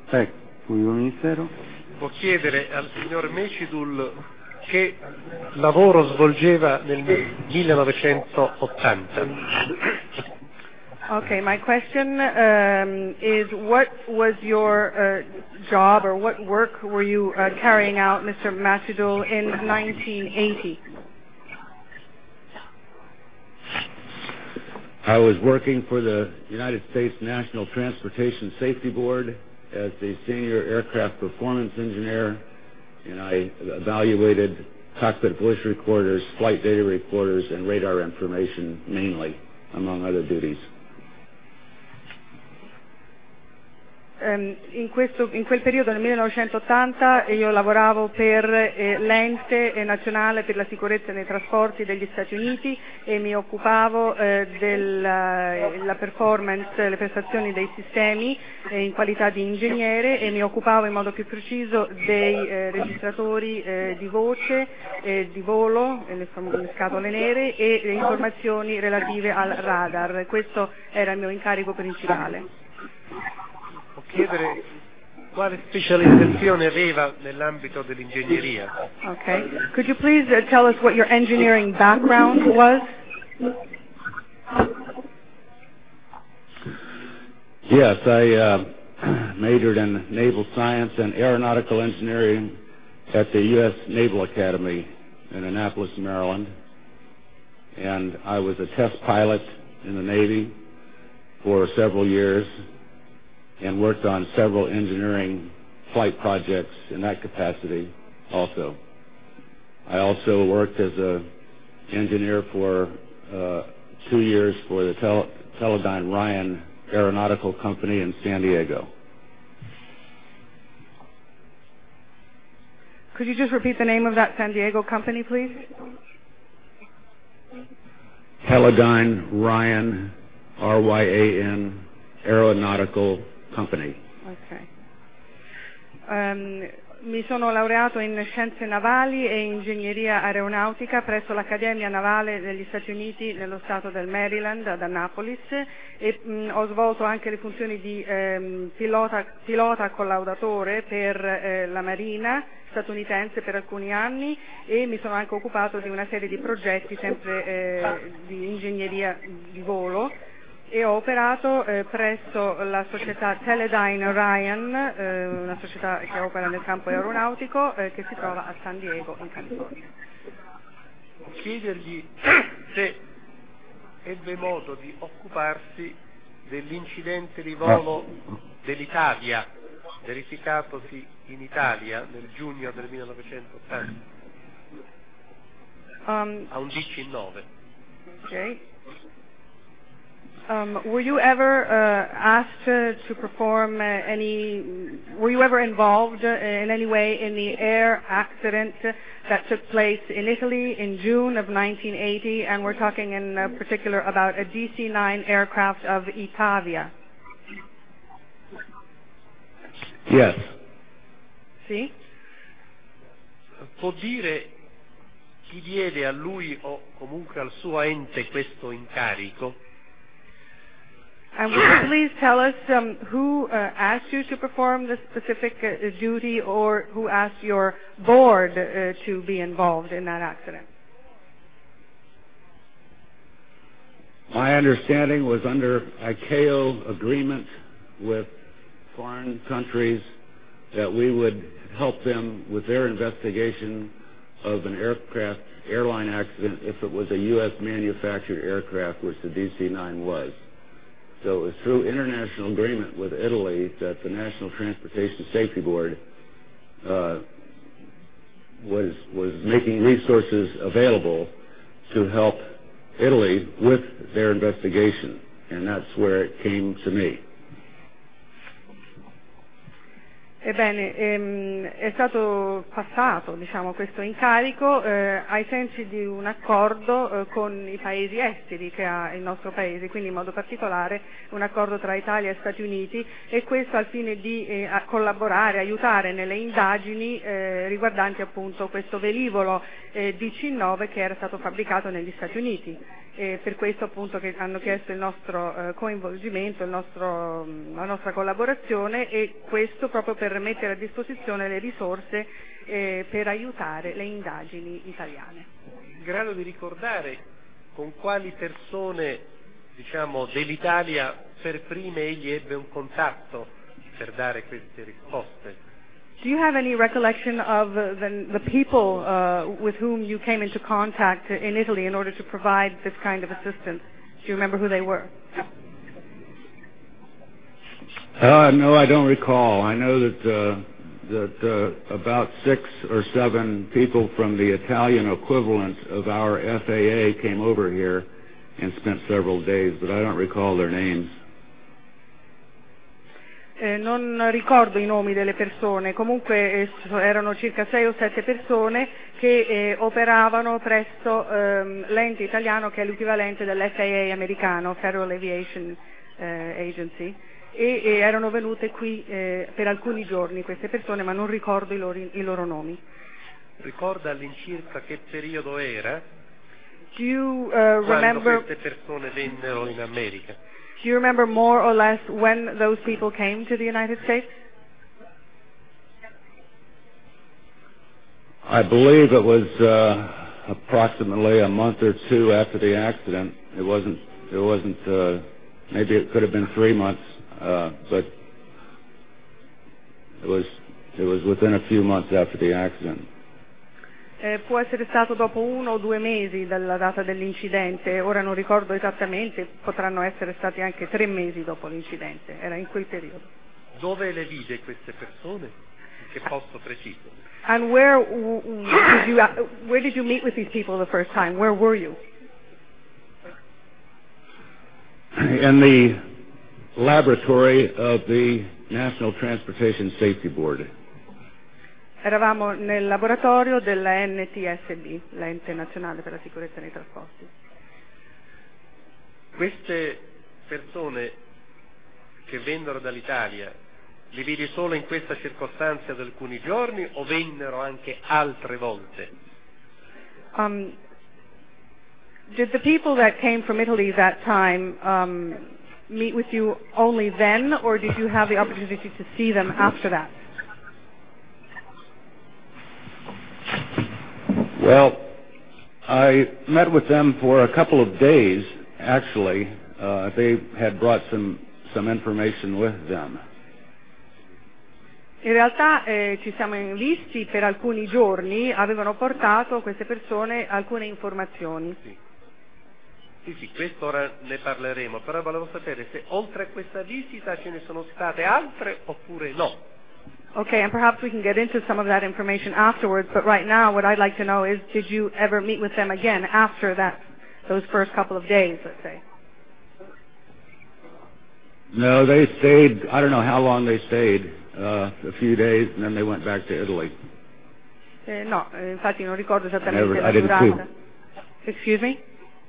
Ministero. Può chiedere al signor Mecidul che lavoro svolgeva nel 1980? Okay, my question is what was your job or what work were you carrying out, Mr. Macidul, in 1980? I was working for the United States National Transportation Safety Board as the senior aircraft performance engineer, and I evaluated cockpit voice recorders, flight data recorders, and radar information mainly, among other duties. In quel periodo, nel 1980, io lavoravo per l'Ente nazionale per la sicurezza nei trasporti degli Stati Uniti e mi occupavo della performance, le prestazioni dei sistemi in qualità di ingegnere, e mi occupavo in modo più preciso dei registratori di voce, di volo, le scatole nere e le informazioni relative al radar. Questo era il mio incarico principale. Chiedere quale specializzazione aveva nell'ambito dell'ingegneria. Okay. Could you please tell us what your engineering background was? Yes, I majored in naval science and aeronautical engineering at the U.S. Naval Academy in Annapolis, Maryland. And I was a test pilot in the Navy for several years and worked on several engineering flight projects in that capacity also. I also worked as an engineer for 2 years for the Teledyne Ryan Aeronautical Company in San Diego. Could you just repeat the name of that San Diego company, please? Teledyne Ryan, R-Y-A-N, Aeronautical Company. Okay. Mi sono laureato in scienze navali e ingegneria aeronautica presso l'Accademia Navale degli Stati Uniti nello stato del Maryland, ad Annapolis, e ho svolto anche le funzioni di pilota collaudatore per la Marina statunitense per alcuni anni, e mi sono anche occupato di una serie di progetti sempre di ingegneria di volo, e ho operato presso la società Teledyne Ryan, una società che opera nel campo aeronautico, che si trova a San Diego, in California. Chiedergli se ebbe modo di occuparsi dell'incidente di volo dell'Italia verificatosi in Italia nel giugno del 1980 a un DC-9. Okay. Were you ever asked to perform were you ever involved in any way in the air accident that took place in Italy in June of 1980, and we're talking in particular about a DC-9 aircraft of Itavia? Yes. Sì? Può dire chi diede a lui o comunque al suo ente questo incarico? And would you please tell us who asked you to perform this specific duty, or who asked your board to be involved in that accident? My understanding was under ICAO agreement with foreign countries that we would help them with their investigation of an airline accident if it was a U.S. manufactured aircraft, which the DC-9 was. So it was through international agreement with Italy that the National Transportation Safety Board was making resources available to help Italy with their investigation, and that's where it came to me. Ebbene, è stato passato, diciamo, questo incarico ai sensi di un accordo con i paesi esteri che ha il nostro paese, quindi in modo particolare un accordo tra Italia e Stati Uniti, e questo al fine di collaborare, aiutare nelle indagini riguardanti appunto questo velivolo DC-9 che era stato fabbricato negli Stati Uniti. per questo appunto che hanno chiesto il nostro coinvolgimento, la nostra collaborazione, e questo proprio per mettere a disposizione le risorse per aiutare le indagini italiane. In grado di ricordare con quali persone, diciamo, dell'Italia per prime egli ebbe un contatto per dare queste risposte? Do you have any recollection of the people with whom you came into contact in Italy in order to provide this kind of assistance? Do you remember who they were? No, I don't recall. I know that about 6 or 7 people from the Italian equivalent of our FAA came over here and spent several days, but I don't recall their names. Non ricordo i nomi delle persone, comunque erano circa 6 o 7 persone che operavano presso l'ente italiano che è l'equivalente dell'FAA americano, Federal Aviation Agency, e erano venute qui per alcuni giorni queste persone, ma non ricordo i loro nomi. Ricorda all'incirca che periodo era? Do you Quando remember? queste persone vennero in America? Do you remember more or less when those people came to the United States? I believe it was approximately a month or 2 after the accident. It wasn't. Maybe it could have been 3 months, but it was within a few months after the accident. Può essere stato dopo 1 o 2 mesi dalla data dell'incidente, ora non ricordo esattamente, potranno essere stati anche 3 mesi dopo l'incidente, era in quel periodo. Dove le vide queste persone? In che posto preciso? And where did you meet with these people the first time? Where were you? In the laboratory of the National Transportation Safety Board. Eravamo nel laboratorio della NTSB, l'Ente Nazionale per la Sicurezza nei Trasporti. Queste persone che vennero dall'Italia, li vidi solo in questa circostanza di alcuni giorni o vennero anche altre volte? Did the people that came from Italy that time meet with you only then, or did you have the opportunity to see them after that? Well, I met with them for a couple of days, actually. They had brought some information with them. In realtà ci siamo visti per alcuni giorni, avevano portato queste persone alcune informazioni. Sì, questo ora ne parleremo, però volevo sapere se oltre a questa visita ce ne sono state altre oppure no. Okay, and perhaps we can get into some of that information afterwards, but right now what I'd like to know is, did you ever meet with them again after those first couple of days, let's say? No, they stayed, I don't know how long they stayed, a few days, and then they went back to Italy. No, infatti non ricordo esattamente la I didn't durata. see. Excuse me?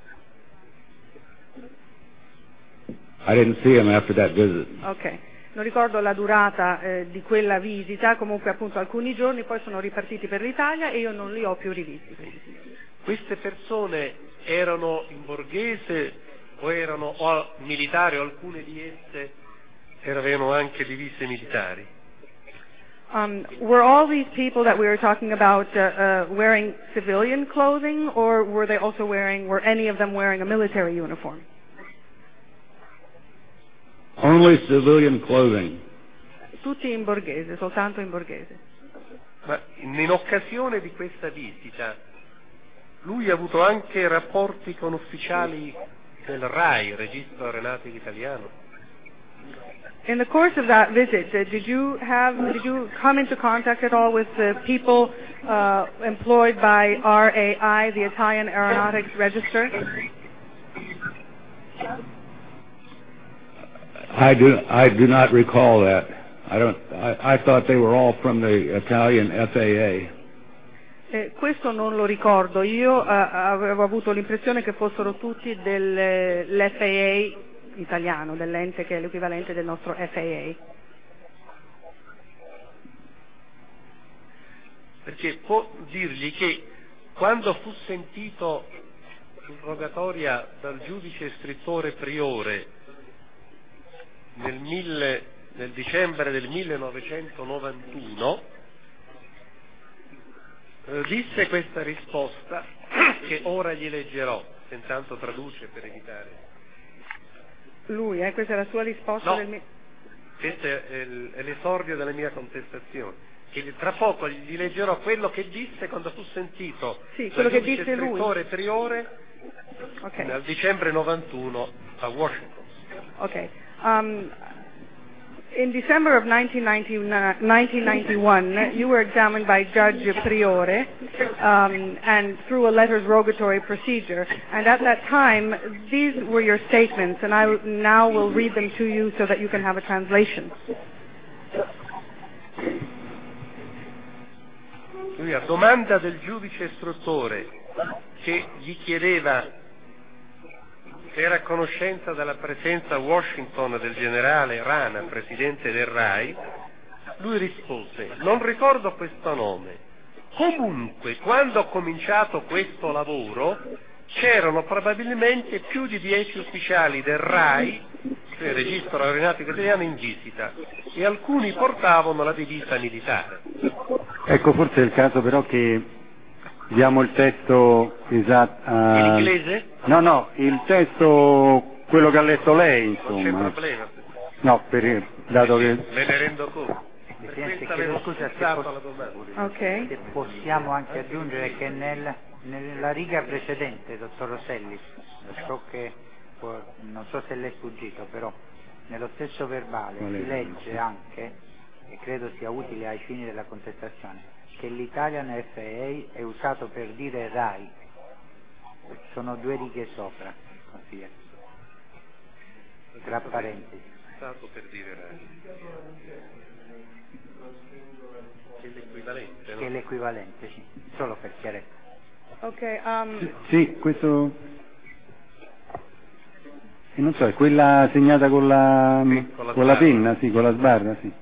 I didn't see him after that visit. Ok, non ricordo la durata di quella visita, comunque appunto alcuni giorni, poi sono ripartiti per l'Italia e io non li ho più rivisti. Queste persone erano in borghese o erano militari, o alcune di esse avevano anche divise militari? Were all these people that we were talking about wearing civilian clothing, or were any of them wearing a military uniform? Only civilian clothing. Tutti in borghese, soltanto in borghese. Ma in occasione di questa visita lui ha avuto anche rapporti con ufficiali del RAI, Registro Aeronautico Italiano? In the course of that visit, did you come into contact at all with the people employed by RAI, the Italian Aeronautics Register? I do not recall that. I thought they were all from the Italian FAA. Questo non lo ricordo. Io avevo avuto l'impressione che fossero tutti dell'FAA italiano, dell'ente che è l'equivalente del nostro FAA. Perché può dirgli che quando fu sentito in rogatoria dal giudice istruttore Priore nel dicembre del 1991, disse questa risposta che ora gli leggerò, se intanto traduce per evitare. Lui, questa è la sua risposta? No, questo è l'esordio della mia contestazione. E tra poco gli leggerò quello che disse quando fu sentito quello che giudice disse lui. istruttore Priore nel dicembre 91 a Washington. Okay. In December of 1991, you were examined by Judge Priore and through a letters rogatory procedure. And at that time, these were your statements, and I now will read them to you so that you can have a translation. Lui, a domanda del giudice istruttore che gli chiedeva se era a conoscenza della presenza a Washington del generale Rana, presidente del RAI, lui rispose: non ricordo questo nome. Comunque, quando ho cominciato questo lavoro, c'erano probabilmente più di 10 ufficiali del RAI, cioè il Registro Aeronautico Italiano, in visita, e alcuni portavano la divisa militare. Ecco, forse è il caso però che diamo il testo esatto. In inglese? No, il testo, quello che ha letto lei, insomma. Non c'è problema. No, dato che... Me ne rendo conto. Presidente, chiedo scusa la domanda. Okay. se possiamo anche aggiungere che nella riga precedente, dottor Rosselli, so che non so se le è sfuggito, però nello stesso verbale si legge anche, e credo sia utile ai fini della contestazione, che l'Italian FAA è usato per dire RAI. Sono 2 righe sopra, consigliere, tra parentesi. Usato per dire RAI. Che è l'equivalente, no? Che è l'equivalente, sì, solo per chiarezza. Okay. Sì, questo... non so, è quella segnata con la penna, sì, con la sbarra, sì.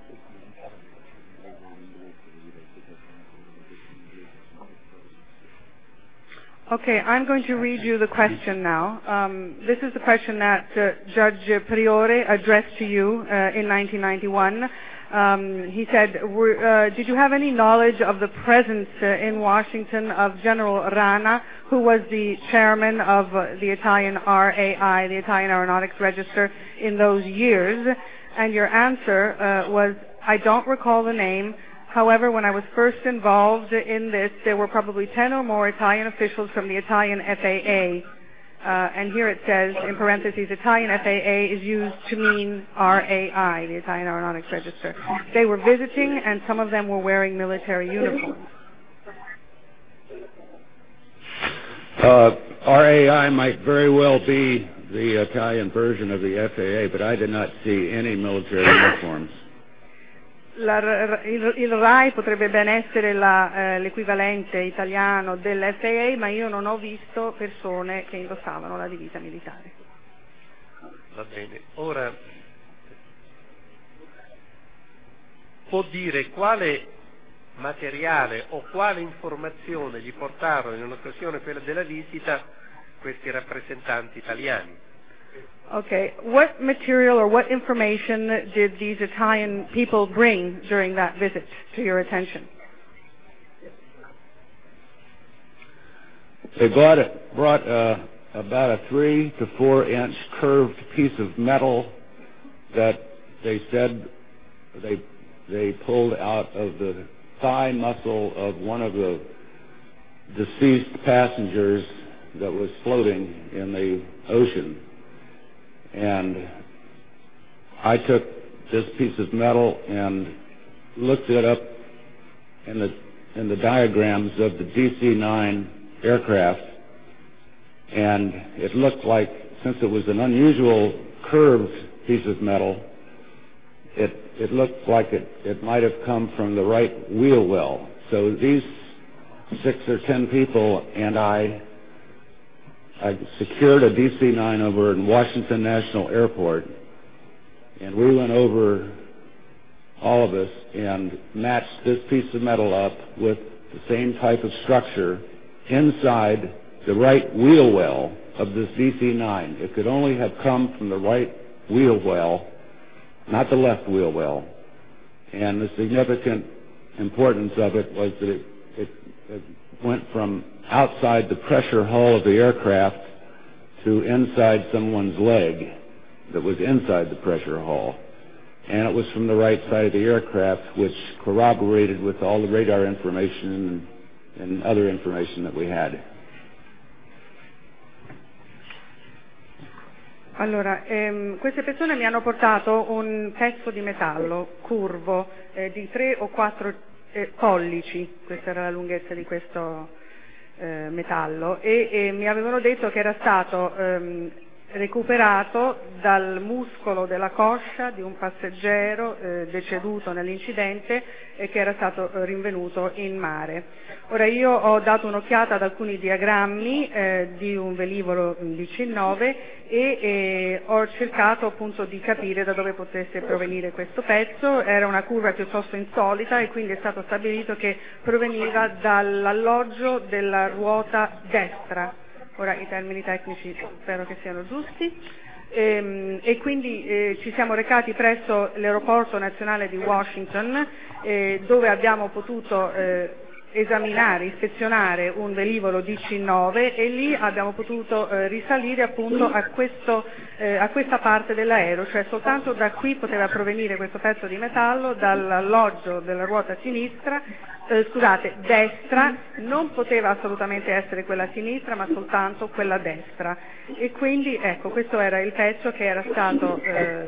Okay, I'm going to read you the question now. This is the question that Judge Priore addressed to you in 1991. He said, did you have any knowledge of the presence in Washington of General Rana, who was the chairman of the Italian RAI, the Italian Aeronautics Register, in those years? And your answer was, I don't recall the name. However, when I was first involved in this, there were probably 10 or more Italian officials from the Italian FAA. And here it says, in parentheses, Italian FAA is used to mean RAI, the Italian Aeronautics Register. They were visiting, and some of them were wearing military uniforms. RAI might very well be the Italian version of the FAA, but I did not see any military uniforms. Il RAI potrebbe ben essere l'equivalente italiano dell'FAA, ma io non ho visto persone che indossavano la divisa militare. Va bene, ora può dire quale materiale o quale informazione gli portarono in occasione quella della visita questi rappresentanti italiani? Okay, what material or what information did these Italian people bring during that visit to your attention? They brought about a 3 to 4 inch curved piece of metal that they said they pulled out of the thigh muscle of one of the deceased passengers that was floating in the ocean. And I took this piece of metal and looked it up in the diagrams of the DC-9 aircraft, and it looked like, since it was an unusual curved piece of metal, it looked like it might have come from the right wheel well. So these 6 or 10 people and I secured a DC-9 over in Washington National Airport, and we went over, all of us, and matched this piece of metal up with the same type of structure inside the right wheel well of this DC-9. It could only have come from the right wheel well, not the left wheel well. And the significant importance of it was that it went from outside the pressure hull of the aircraft to inside someone's leg that was inside the pressure hull. And it was from the right side of the aircraft, which corroborated with all the radar information and other information that we had. Allora, queste persone mi hanno portato un pezzo di metallo curvo di 3 o 4 pollici, questa era la lunghezza di questo metallo, e mi avevano detto che era stato recuperato dal muscolo della coscia di un passeggero deceduto nell'incidente e che era stato rinvenuto in mare. Ora, io ho dato un'occhiata ad alcuni diagrammi di un velivolo DC-9 e ho cercato appunto di capire da dove potesse provenire questo pezzo. Era una curva piuttosto insolita e quindi è stato stabilito che proveniva dall'alloggio della ruota destra. Ora i termini tecnici spero che siano giusti. E quindi ci siamo recati presso l'aeroporto nazionale di Washington dove abbiamo potuto esaminare, ispezionare un velivolo DC-9 e lì abbiamo potuto risalire appunto a questa parte dell'aereo, cioè soltanto da qui poteva provenire questo pezzo di metallo, dall'alloggio della ruota destra, non poteva assolutamente essere quella sinistra ma soltanto quella destra, e quindi ecco, questo era il pezzo che era stato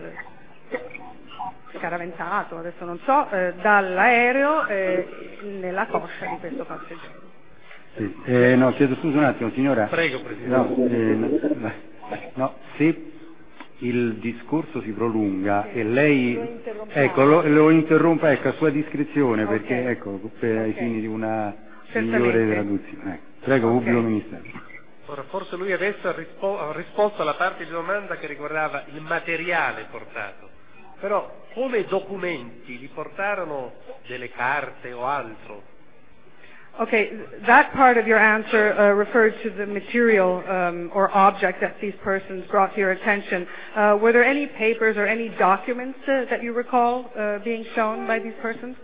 scaraventato, adesso non so, dall'aereo nella coscia di questo passeggero. Sì, no, chiedo scusa un attimo, signora. Prego, Presidente. No, se il discorso si prolunga e lei lo interrompa, ecco, a sua discrezione, perché ecco, ai fini di una migliore traduzione. Prego, Pubblico Ministero. Ora, forse lui adesso ha risposto alla parte di domanda che riguardava il materiale portato, però come documenti li portarono delle carte o altro? Okay, that part of your answer referred to the material or object that these persons brought to your attention. Were there any papers or any documents that you recall being shown by these persons?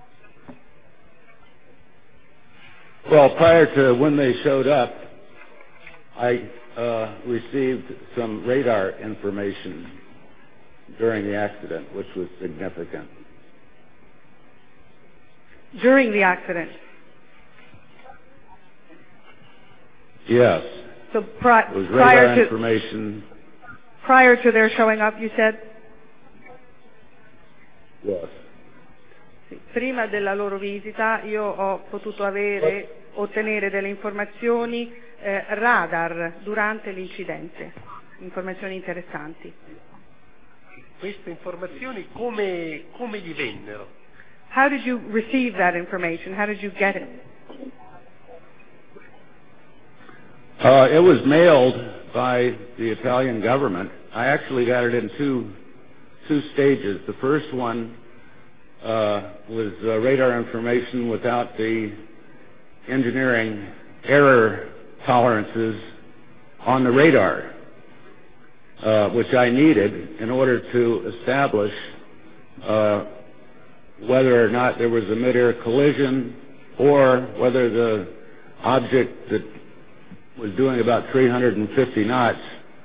Well, prior to when they showed up, I received some radar information during the accident, which was significant. During the accident? Yes. So It was radar information. Prior to their showing up, you said? Yes. Sì. Prima della loro visita io ho potuto ottenere delle informazioni radar durante l'incidente, informazioni interessanti. Queste informazioni come gli vennero? How did you receive that information? How did you get it? It was mailed by the Italian government. I actually got it in two stages. The first one was radar information without the engineering error tolerances on the radar, which I needed in order to establish whether or not there was a mid-air collision or whether the object that was doing about 350 knots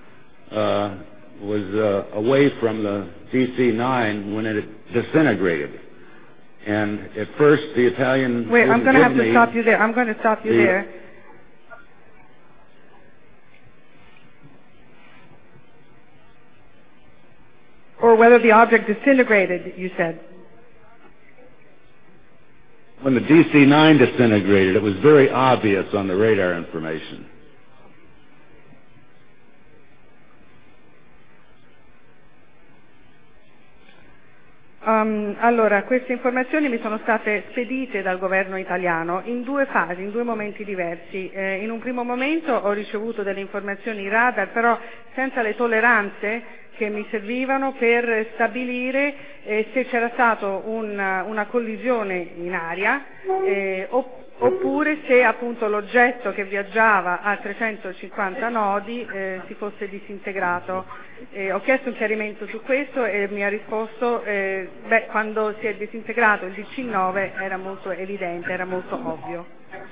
was away from the DC-9 when it disintegrated. And at first the Italian... Wait, I'm going to have to stop you there. I'm going to stop you there. Or whether the object disintegrated, you said. When the DC-9 disintegrated, it was very obvious on the radar information. Allora, queste informazioni mi sono state spedite dal governo italiano in due fasi, in due momenti diversi. In un primo momento ho ricevuto delle informazioni radar, però senza le tolleranze che mi servivano per stabilire se c'era stato una collisione in aria oppure se appunto l'oggetto che viaggiava a 350 nodi si fosse disintegrato. Ho chiesto un chiarimento su questo e mi ha risposto quando si è disintegrato il DC-9 era molto evidente, era molto ovvio.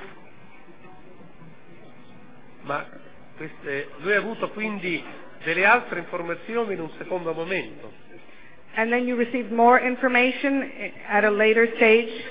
Ma lui ha avuto quindi delle altre informazioni in un secondo momento. And then you received more information at a later stage?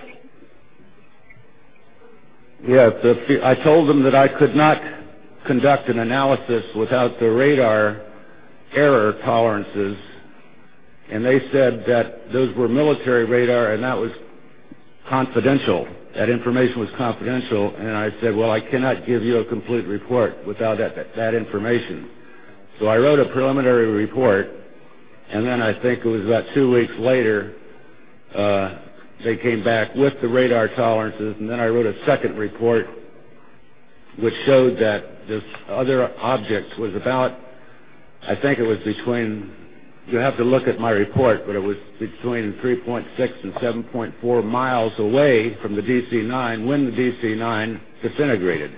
Yes, I told them that I could not conduct an analysis without the radar error tolerances, and they said that those were military radar and that was confidential. That information was confidential, and I said, well, I cannot give you a complete report without that information. So I wrote a preliminary report, and then I think it was about 2 weeks later, they came back with the radar tolerances, and then I wrote a second report which showed that this other object was about, I think it was between, you have to look at my report, but it was between 3.6 and 7.4 miles away from the DC-9 when the DC-9 disintegrated.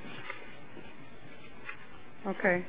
Okay.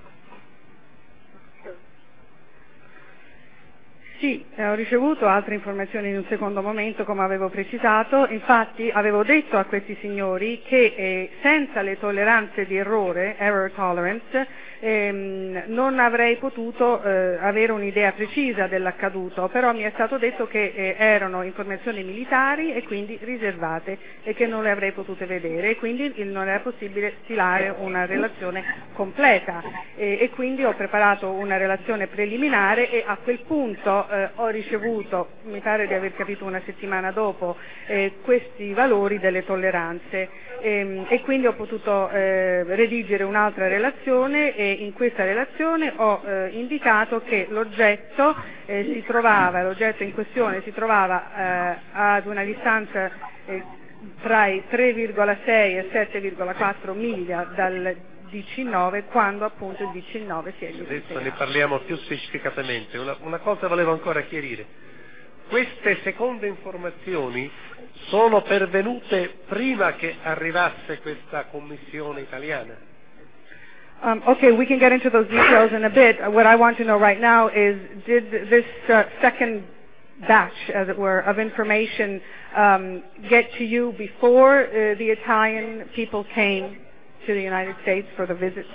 Sì, ho ricevuto altre informazioni in un secondo momento, come avevo precisato. Infatti avevo detto a questi signori che senza le tolleranze di errore, error tolerance, non avrei potuto avere un'idea precisa dell'accaduto, però mi è stato detto che erano informazioni militari e quindi riservate e che non le avrei potute vedere e quindi non era possibile stilare una relazione completa e quindi ho preparato una relazione preliminare e a quel punto ho ricevuto, mi pare di aver capito una settimana dopo, questi valori delle tolleranze e quindi ho potuto redigere un'altra relazione e in questa relazione ho indicato che l'oggetto in questione si trovava ad una distanza tra i 3,6 e 7,4 miglia dal DC-9 quando appunto il DC-9 si è disintegrato. Adesso ne parliamo più specificatamente. Una cosa volevo ancora chiarire. Queste seconde informazioni sono pervenute prima che arrivasse questa commissione italiana? Okay, we can get into those details in a bit. What I want to know right now is, did this second batch, as it were, of information get to you before the Italian people came to the United States for the visit?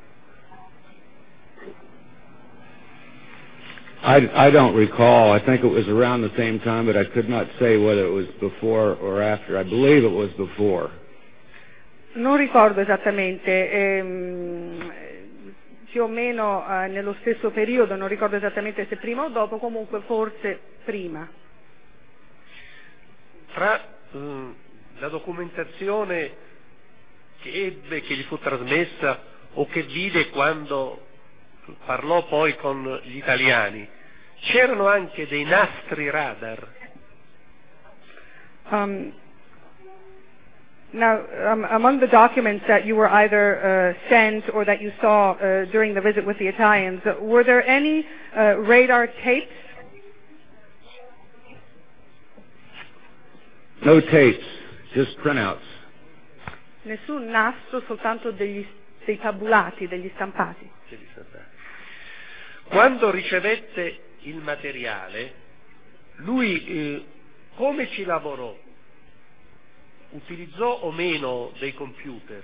I don't recall. I think it was around the same time, but I could not say whether it was before or after. I believe it was before. Non ricordo esattamente, più o meno nello stesso periodo, non ricordo esattamente se prima o dopo, comunque forse prima. Tra la documentazione che ebbe, che gli fu trasmessa o che vide quando parlò poi con gli italiani, c'erano anche dei nastri radar. Now, among the documents that you were either sent or that you saw during the visit with the Italians, were there any radar tapes? No tapes, just printouts. Nessun nastro, soltanto dei tabulati, degli stampati. Quando ricevette il materiale, lui come ci lavorò? Utilizzò o meno dei computer?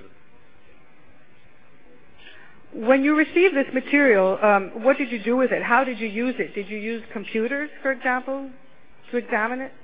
When you received this material, what did you do with it? How did you use it? Did you use computers, for example, to examine it?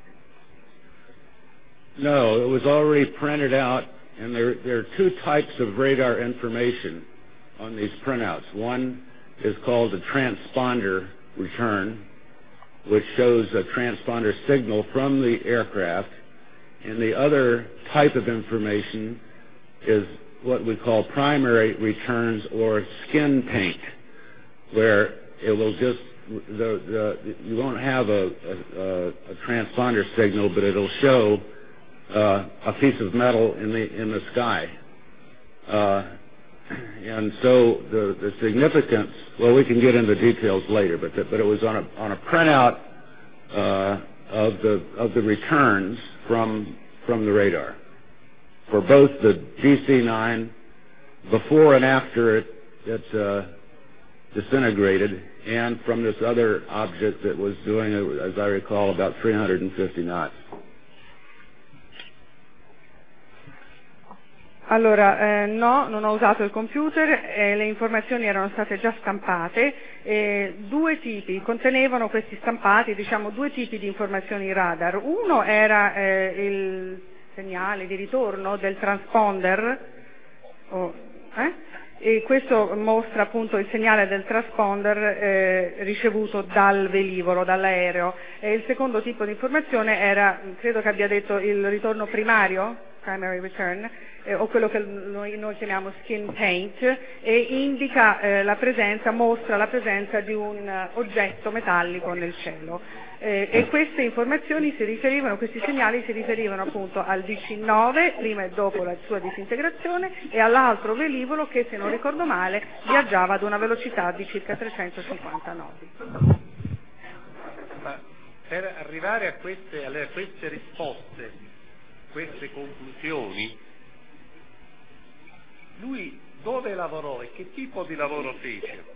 No, it was already printed out, and there are two types of radar information on these printouts. One is called a transponder return, which shows a transponder signal from the aircraft, and the other type of information is what we call primary returns or skin paint, where it will just you won't have a transponder signal, but it'll show a piece of metal in the sky, And so the significance, well, we can get into details later, but it was on a printout of the returns from the radar for both the DC-9 before and after it disintegrated, and from this other object that was doing, as I recall, about 350 knots. Allora, no, non ho usato il computer, le informazioni erano state già stampate, due tipi, contenevano questi stampati, diciamo, due tipi di informazioni radar. Uno era il segnale di ritorno del transponder, e questo mostra appunto il segnale del transponder ricevuto dal velivolo, dall'aereo. E il secondo tipo di informazione era, credo che abbia detto, il ritorno primario, primary return, o quello che noi chiamiamo skin paint, e indica mostra la presenza di un oggetto metallico nel cielo. E queste informazioni questi segnali si riferivano appunto al DC-9 prima e dopo la sua disintegrazione e all'altro velivolo che, se non ricordo male, viaggiava ad una velocità di circa 350 nodi. Ma per arrivare a queste risposte, queste conclusioni, lui dove lavorò e che tipo di lavoro fece?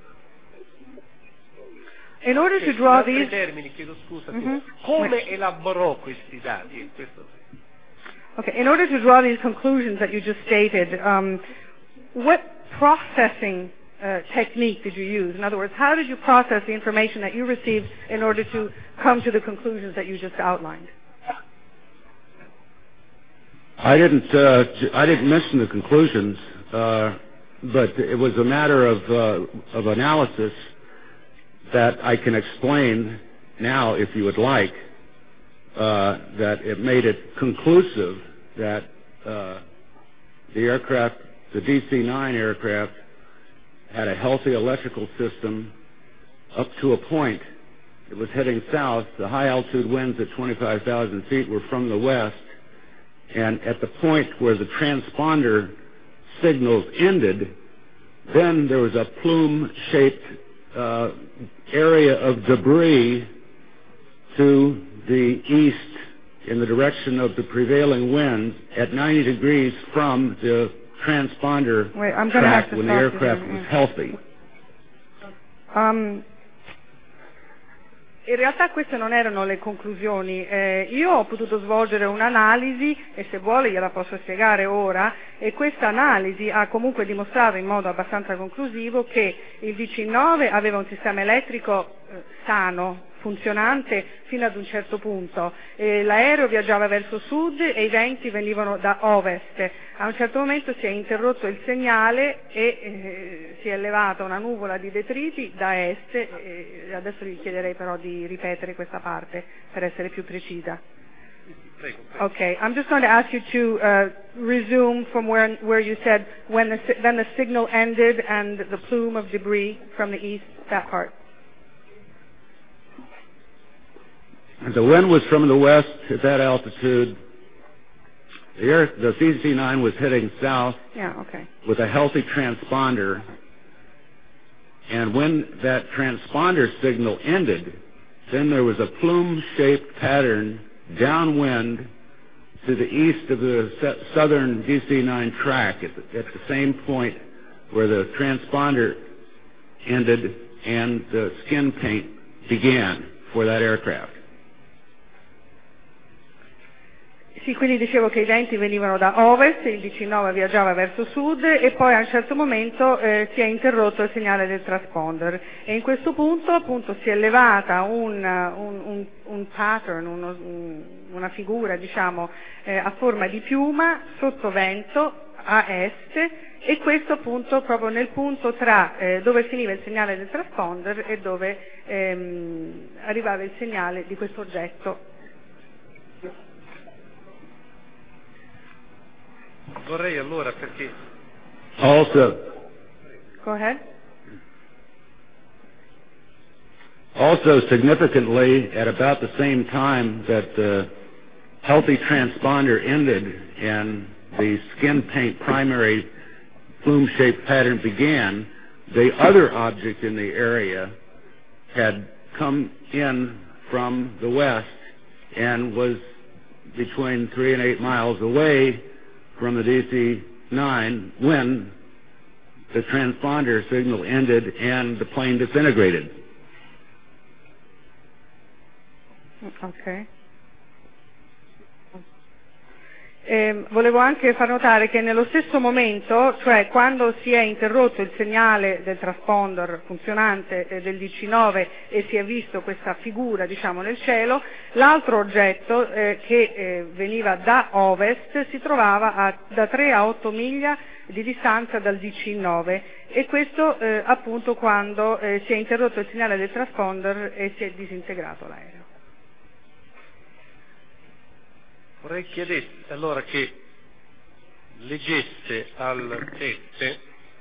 In order to draw in altri these termini, chiedo scusa, come elaborò questi dati? Okay, in order to draw these conclusions that you just stated, what processing technique did you use? In other words, how did you process the information that you received in order to come to the conclusions that you just outlined? I didn't mention the conclusions, but it was a matter of analysis that I can explain now, if you would like, that it made it conclusive that the aircraft, the DC-9 aircraft, had a healthy electrical system up to a point. It was heading south. The high altitude winds at 25,000 feet were from the west, and at the point where the transponder signals ended, then there was a plume-shaped area of debris to the east in the direction of the prevailing wind at 90 degrees from the transponder track when the aircraft was healthy. In realtà queste non erano le conclusioni, io ho potuto svolgere un'analisi e se vuole gliela posso spiegare ora, e questa analisi ha comunque dimostrato in modo abbastanza conclusivo che il DC-9 aveva un sistema elettrico sano, funzionante fino ad un certo punto, l'aereo viaggiava verso sud e i venti venivano da ovest. A un certo momento si è interrotto il segnale e si è elevata una nuvola di detriti da est, adesso gli chiederei però di ripetere questa parte per essere più precisa. Okay, I'm just going to ask you to resume from where you said then the signal ended and the plume of debris from the east, that part. The wind was from the west at that altitude. The DC-9 was heading south with a healthy transponder, and when that transponder signal ended, then there was a plume-shaped pattern downwind to the east of the southern DC-9 track at the same point where the transponder ended and the skin paint began for that aircraft. Sì, quindi dicevo che i venti venivano da ovest, il DC-9 viaggiava verso sud e poi a un certo momento si è interrotto il segnale del transponder e in questo punto appunto si è levata un pattern, una figura diciamo a forma di piuma sotto vento a est e questo appunto proprio nel punto tra dove finiva il segnale del transponder e dove arrivava il segnale di questo oggetto. Vorrei allora perché... Go ahead. Also significantly, at about the same time that the healthy transponder ended and the skin paint primary plume-shaped pattern began, the other object in the area had come in from the west and was between 3 and 8 miles away from the DC-9 when the transponder signal ended and the plane disintegrated. Ok. Volevo anche far notare che nello stesso momento, cioè quando si è interrotto il segnale del transponder funzionante del DC-9 e si è visto questa figura, diciamo, nel cielo, l'altro oggetto che veniva da ovest si trovava da 3 a 8 miglia di distanza dal DC-9 e questo appunto quando si è interrotto il segnale del transponder e si è disintegrato l'aereo. Vorrei chiedere allora che leggesse al teste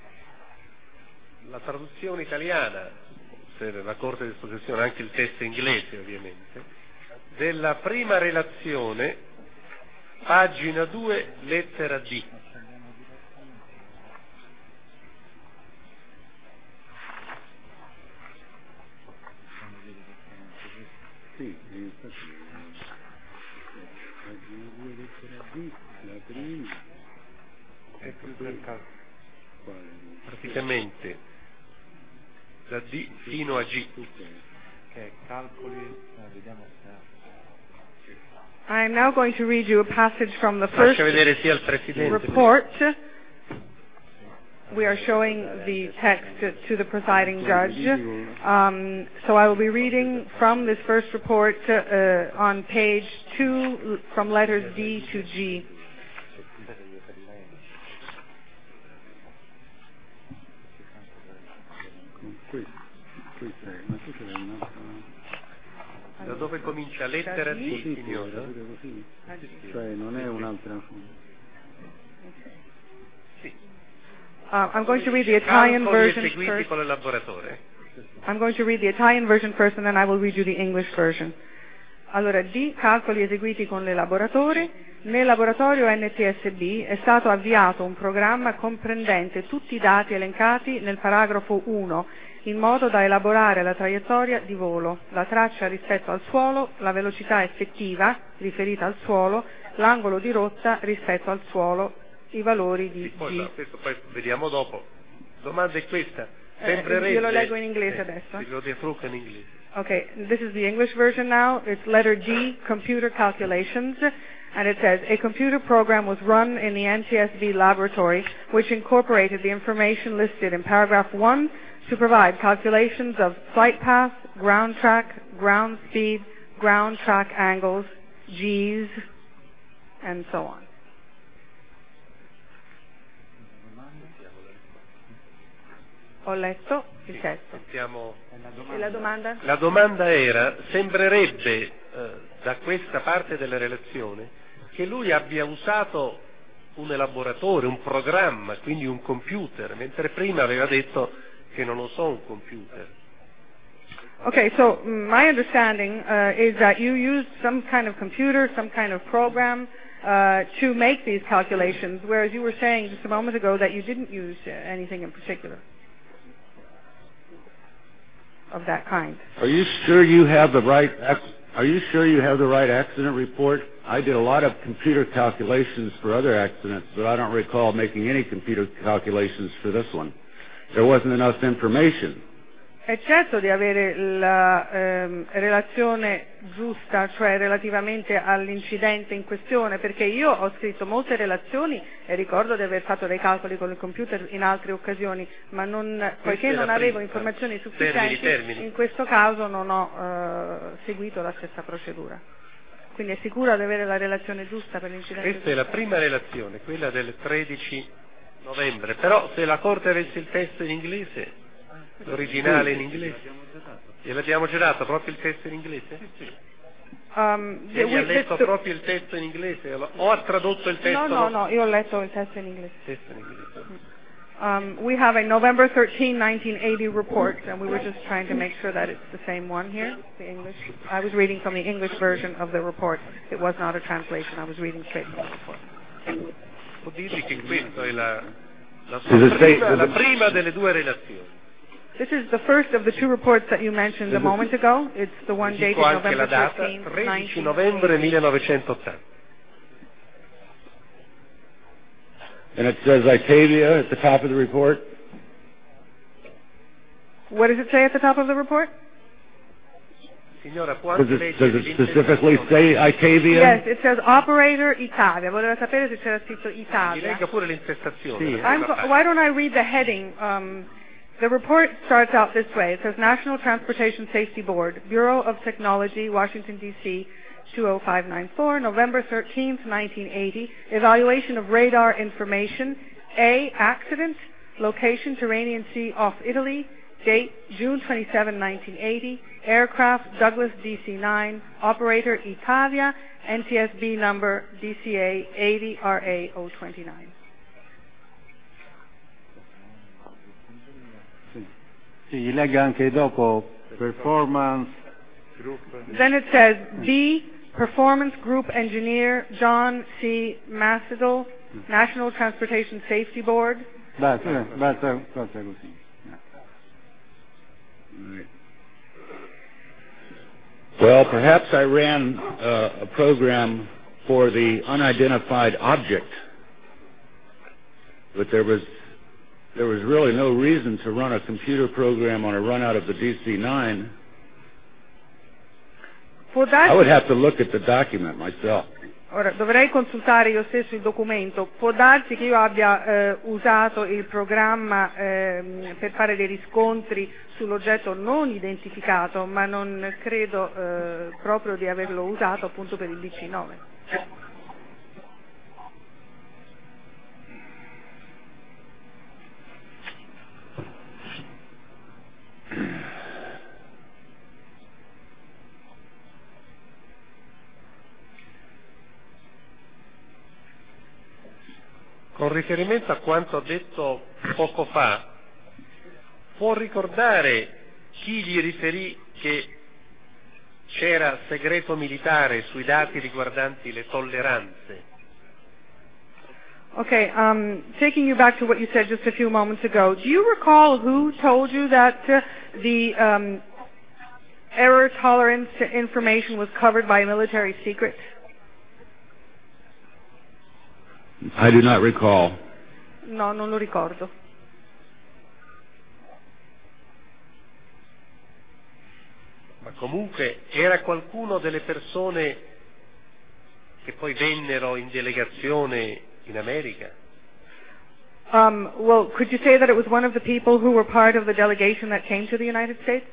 la traduzione italiana, se la Corte a disposizione anche il testo inglese ovviamente, della prima relazione, pagina 2, lettera D. Sì, infatti. La prima è praticamente da D fino a G. Che calcoli, vediamo I am now going to read you a passage from the Faccia first vedere sia al Presidente. report. We are showing the text to the presiding judge. So I will be reading from this first report on page 2 from letters D to G. Da dove comincia? Lettera D, signora? Cioè non è un'altra. I'm going to read the Italian version eseguiti first. con il laboratore. I'm going to read the Italian version first and then I will read you the English version. Allora, D, calcoli eseguiti con l'elaboratore. Nel laboratorio NTSB è stato avviato un programma comprendente tutti i dati elencati nel paragrafo 1, in modo da elaborare la traiettoria di volo, la traccia rispetto al suolo, la velocità effettiva riferita al suolo, l'angolo di rotta rispetto al suolo, i valori di G. Questo poi vediamo dopo. Domanda è questa. Io lo leggo in inglese adesso. Lo defruca in inglese. Okay, this is the English version now. It's letter D, computer calculations, and it says, a computer program was run in the NTSB laboratory which incorporated the information listed in paragraph 1 to provide calculations of flight path, ground track, ground speed, ground track angles, Gs, and so on. Ho letto il testo. E la domanda? La domanda era, sembrerebbe da questa parte della relazione che lui abbia usato un elaboratore, un programma, quindi un computer, mentre prima aveva detto che non usò un computer. Okay, so my understanding is that you used some kind of computer, some kind of program to make these calculations, whereas you were saying just a moment ago that you didn't use anything in particular of that kind. Are you sure you have the right? Are you sure you have the right accident report? I did a lot of computer calculations for other accidents, but I don't recall making any computer calculations for this one. There wasn't enough information. È certo di avere la relazione giusta, cioè relativamente all'incidente in questione, perché io ho scritto molte relazioni e ricordo di aver fatto dei calcoli con il computer in altre occasioni, ma poiché non avevo informazioni sufficienti, in questo caso non ho seguito la stessa procedura. Quindi è sicura di avere la relazione giusta per l'incidente? Questa è la prima relazione, quella del 13 novembre, però se la Corte avesse il testo in inglese, l'originale in inglese, gliel'abbiamo già dato proprio il testo in inglese? Lei ha letto proprio il testo in inglese o ha tradotto il testo? No, io ho letto il testo in inglese. We have a November 13, 1980 report, and we were just trying to make sure that it's the same one here, the English. I was reading from the English version of the report. It was not a translation. I was reading straight from the report. Può dirci che questa è la prima delle due relazioni. This is the first of the two reports that you mentioned a moment ago. It's the one dated Dico anche November la data, 13, 13 novembre 1980. And it says Itavia at the top of the report? What does it say at the top of the report? Signora, può Does anche it leggere specifically l'intestazione? say Itavia? Yes, it says Operator Italia. Voleva sapere se c'era scritto Mi Italia. legga pure l'intestazione. Sì. della prima pagina. Why don't I read the heading? The report starts out this way. It says National Transportation Safety Board, Bureau of Technology, Washington, D.C., 20594, November 13th, 1980. Evaluation of radar information. A, accident. Location, Tyrrhenian Sea off Italy. Date, June 27, 1980. Aircraft, Douglas DC-9. Operator, Italia. NTSB number, DCA 80RA029. Sì, legga anche dopo performance. Then it says B, Performance Group Engineer John C. Macedal, National Transportation Safety Board. Basta così. Right. Well, perhaps I ran a program for the unidentified object, but there was really no reason to run a computer program on a run out of the DC-9. I would have to look at the document myself. Ora, dovrei consultare io stesso il documento. Può darsi che io abbia usato il programma per fare dei riscontri sull'oggetto non identificato, ma non credo proprio di averlo usato appunto per il DC-9. Con riferimento a quanto detto poco fa, può ricordare chi gli riferì che c'era segreto militare sui dati riguardanti le tolleranze? Okay, taking you back to what you said just a few moments ago, do you recall who told you that the error tolerance information was covered by a military secret? I do not recall. No, non lo ricordo. Ma comunque era qualcuno delle persone che poi vennero in delegazione in America? Well, could you say that it was one of the people who were part of the delegation that came to the United States?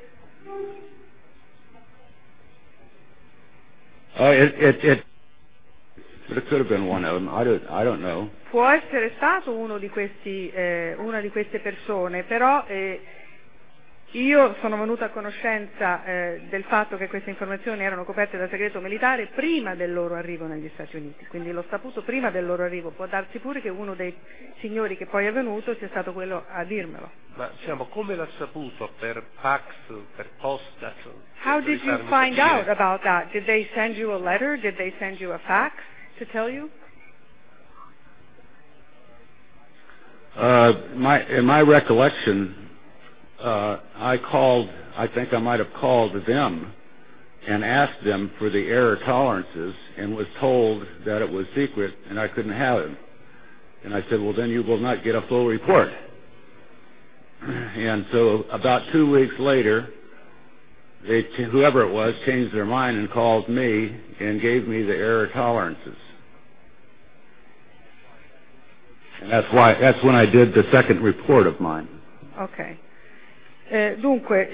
It could have been one of them. I don't know. Può essere stato una di queste persone, però io sono venuta a conoscenza del fatto che queste informazioni erano coperte da segreto militare prima del loro arrivo negli Stati Uniti, quindi l'ho saputo prima del loro arrivo. Può darsi pure che uno dei signori che poi è venuto sia stato quello a dirmelo. Ma diciamo, come l'ha saputo? Per fax, per posta? How did you find out about that? Did they send you a letter? Did they send you a fax to tell you? In my recollection, I think I might have called them and asked them for the error tolerances and was told that it was secret and I couldn't have them. And I said, well, then you will not get a full report. And so about 2 weeks later, whoever it was changed their mind and called me and gave me the error tolerances. And that's when I did the second report of mine. Ok. Dunque,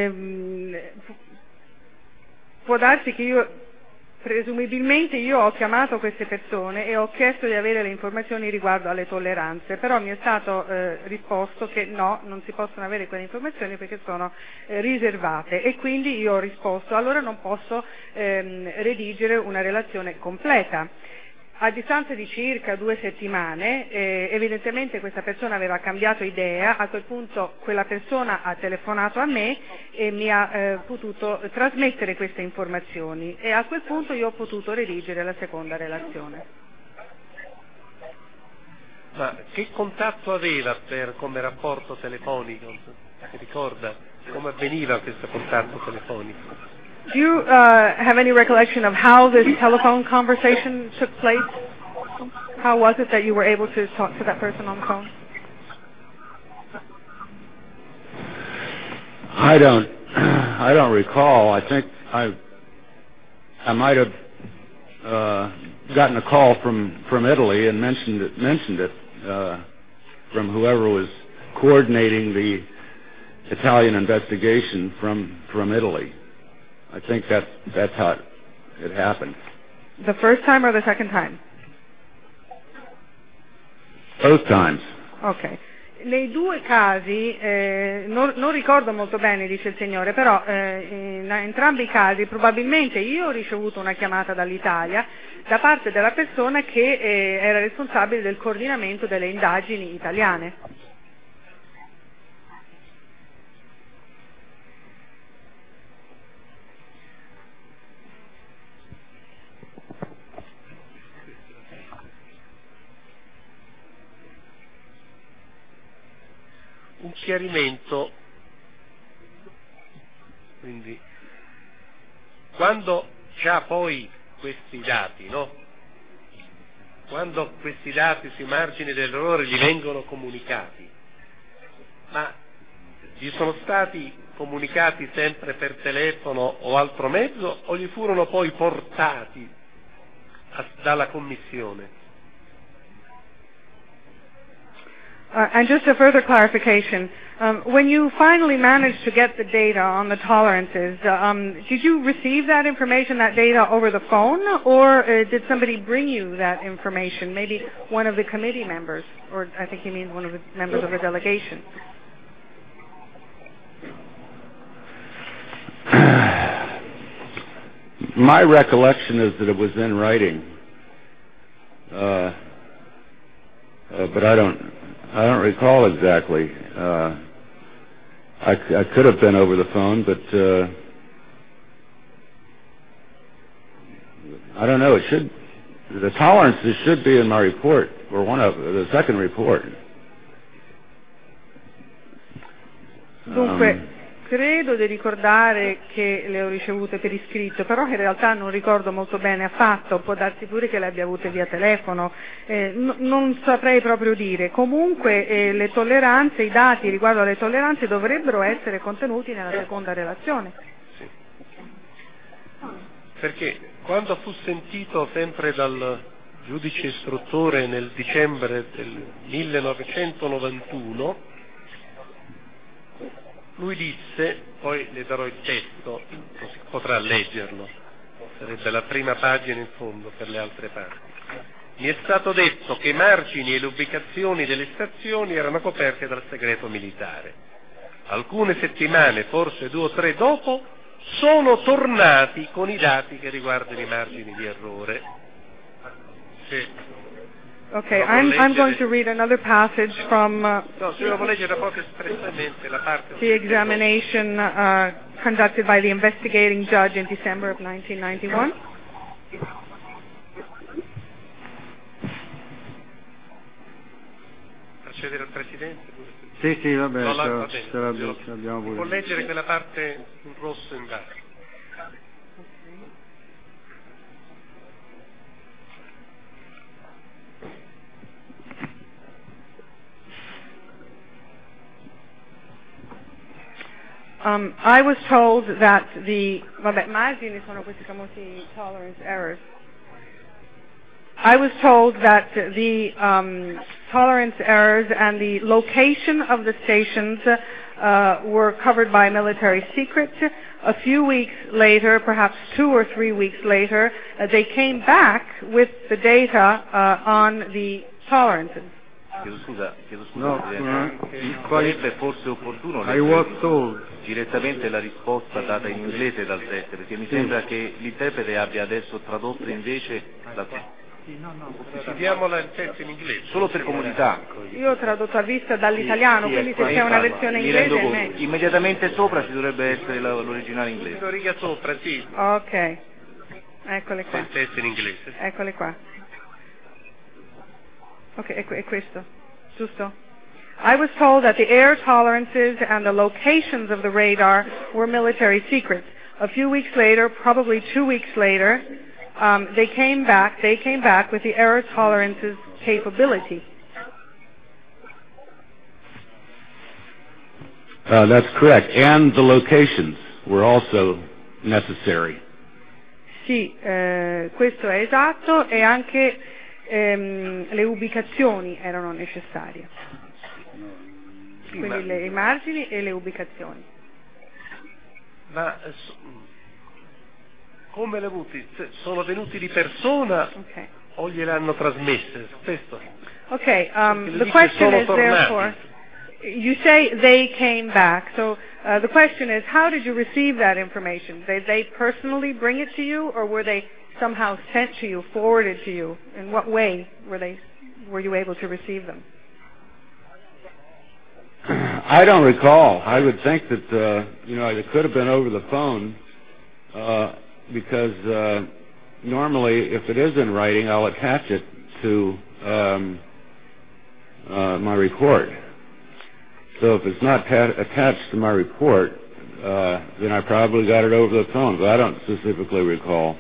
può darsi che presumibilmente io ho chiamato queste persone e ho chiesto di avere le informazioni riguardo alle tolleranze, però mi è stato risposto che no, non si possono avere quelle informazioni perché sono riservate, e quindi io ho risposto allora non posso redigere una relazione completa. A distanza di circa 2 settimane, evidentemente questa persona aveva cambiato idea. A quel punto quella persona ha telefonato a me e mi ha potuto trasmettere queste informazioni, e a quel punto io ho potuto redigere la seconda relazione. Ma che contatto aveva come rapporto telefonico? Si ricorda come avveniva questo contatto telefonico? Do you have any recollection of how this telephone conversation took place? How was it that you were able to talk to that person on the phone? I don't recall. I think I might have gotten a call from Italy and mentioned it from whoever was coordinating the Italian investigation from Italy. I think that's how it happened. The first time or the second time? Both times. Ok. Nei due casi, non ricordo molto bene, dice il signore, però in entrambi i casi probabilmente io ho ricevuto una chiamata dall'Italia da parte della persona che era responsabile del coordinamento delle indagini italiane. Un chiarimento, quindi quando già poi questi dati, no? Quando questi dati sui margini dell'errore gli vengono comunicati, ma gli sono stati comunicati sempre per telefono o altro mezzo o gli furono poi portati dalla commissione? And just a further clarification, when you finally managed to get the data on the tolerances, did you receive that information, that data, over the phone, or did somebody bring you that information, maybe one of the committee members, or I think he means one of the members of the delegation? My recollection is that it was in writing, but I don't recall exactly. I could have been over the phone, but I don't know. The tolerances should be in my report, or the second report. Dunque, credo di ricordare che le ho ricevute per iscritto, però in realtà non ricordo molto bene affatto, può darsi pure che le abbia avute via telefono, non saprei proprio dire. Comunque le tolleranze, i dati riguardo alle tolleranze dovrebbero essere contenuti nella seconda relazione. Sì. Perché quando fu sentito sempre dal giudice istruttore nel dicembre del 1991, lui disse, poi le darò il testo, così potrà leggerlo, sarebbe la prima pagina in fondo per le altre parti. Mi è stato detto che i margini e le ubicazioni delle stazioni erano coperte dal segreto militare. Alcune settimane, forse 2 o 3 dopo, sono tornati con i dati che riguardano i margini di errore. Sì. Okay, I'm going to read another passage from the examination conducted by the investigating judge in December of 1991. Accedere al Presidente? Sì, vabbè, no, ce l'abbiamo pure. Può leggere quella parte in rosso in basso. I was told that margini sono questi famosi tolerance errors. I was told that the tolerance errors and the location of the stations were covered by military secret. A few weeks later, perhaps 2 or 3 weeks later, they came back with the data on the tolerances. Chiedo scusa, no, Presidente. Sarebbe forse opportuno leggere direttamente la risposta data in inglese dal teste, perché mi sembra che l'interprete abbia adesso tradotto invece la... Diamola il testo in inglese. Solo per comodità. Io ho tradotto a vista dall'italiano, quindi se c'è una versione inglese è meglio. Immediatamente sopra ci dovrebbe essere l'originale inglese. Una riga sopra, sì. Ok, eccole qua. Il testo in inglese. Eccole qua. Ok, è questo, giusto? I was told that the air tolerances and the locations of the radar were military secrets. A few weeks later, probably 2 weeks later, they came back with the air tolerances capability. That's correct. And the locations were also necessary. Sì, questo è esatto, e anche le ubicazioni erano necessarie. Sì, quindi i margini e le ubicazioni. Ma come le avuti? Sono venuti di persona o gliel'hanno trasmesse? Questo. Okay, the question is therefore, you say they came back, so the question is, how did you receive that information? Did they personally bring it to you, or were they somehow sent to you, forwarded to you? In what way were you able to receive them? I don't recall. I would think that it could have been over the phone, because normally, if it is in writing, I'll attach it to my report. So if it's not attached to my report, then I probably got it over the phone, but I don't specifically recall.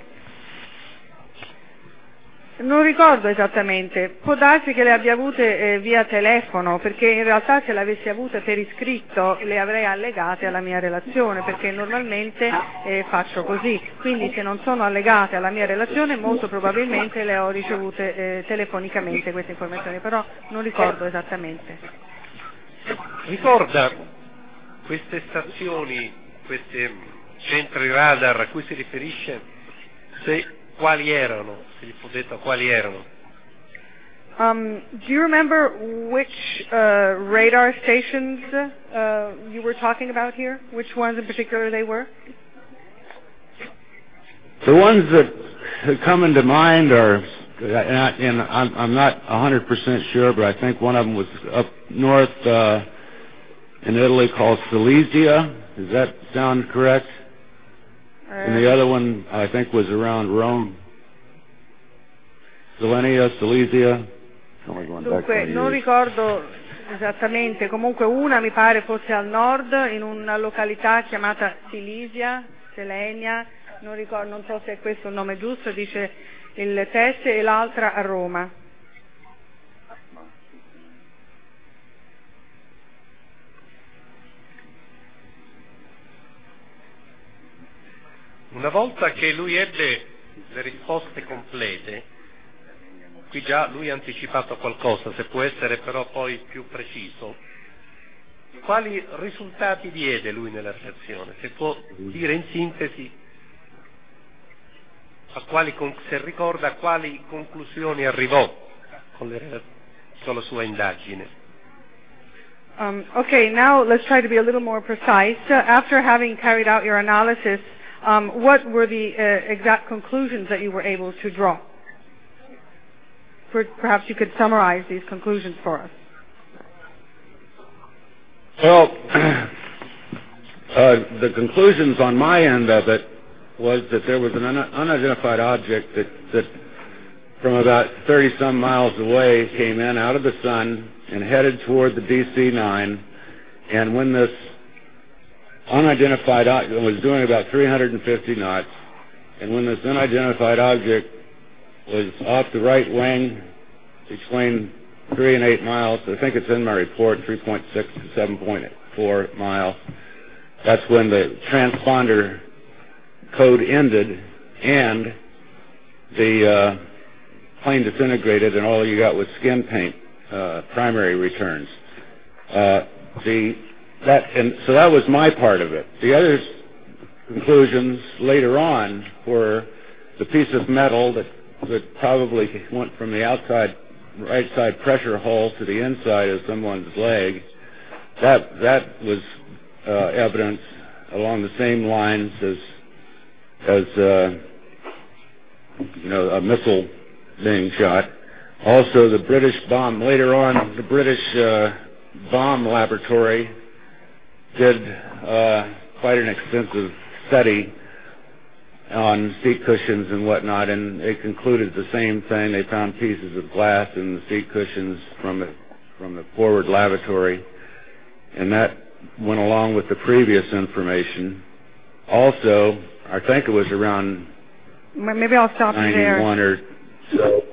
Non ricordo esattamente, può darsi che le abbia avute via telefono, perché in realtà se le avessi avute per iscritto le avrei allegate alla mia relazione, perché normalmente faccio così, quindi se non sono allegate alla mia relazione molto probabilmente le ho ricevute telefonicamente queste informazioni, però non ricordo esattamente. Ricorda queste stazioni, questi centri radar a cui si riferisce, quali erano? Se gli fu detto quali erano? Do you remember which radar stations you were talking about here? Which ones in particular they were? The ones that come into mind are, and I'm not 100% sure, but I think one of them was up north in Italy called Silesia. Does that sound correct? And the other one, I think, was around Rome. Silesia. Dunque, non ricordo esattamente, comunque una mi pare fosse al nord, in una località chiamata Silesia, Selenia, non so se è questo il nome giusto, dice il test, e l'altra a Roma. Una volta che lui ebbe le risposte complete, qui già lui ha anticipato qualcosa, se può essere però poi più preciso, quali risultati diede lui nella relazione? Se può dire in sintesi, se ricorda a quali conclusioni arrivò con la sua indagine. Okay, now let's try to be a little more precise. After having carried out your analysis, what were the exact conclusions that you were able to draw? Perhaps you could summarize these conclusions for us. Well, the conclusions on my end of it was that there was an unidentified object that from about 30-some miles away came in out of the sun and headed toward the DC-9, and when this unidentified object was doing about 350 knots, and when this unidentified object was off the right wing between 3 and 8 miles, I think it's in my report, 3.6 to 7.4 miles, that's when the transponder code ended and the plane disintegrated and all you got was skin paint primary returns. So that was my part of it. The other conclusions later on were the piece of metal that probably went from the outside right side pressure hole to the inside of someone's leg. That was evidence along the same lines as a missile being shot. Also, the British bomb. Later on, the British bomb laboratory did quite an extensive study on seat cushions and whatnot, and they concluded the same thing. They found pieces of glass in the seat cushions from the forward lavatory, and that went along with the previous information. Also, I think it was around maybe I'll stop you there. 91 or so.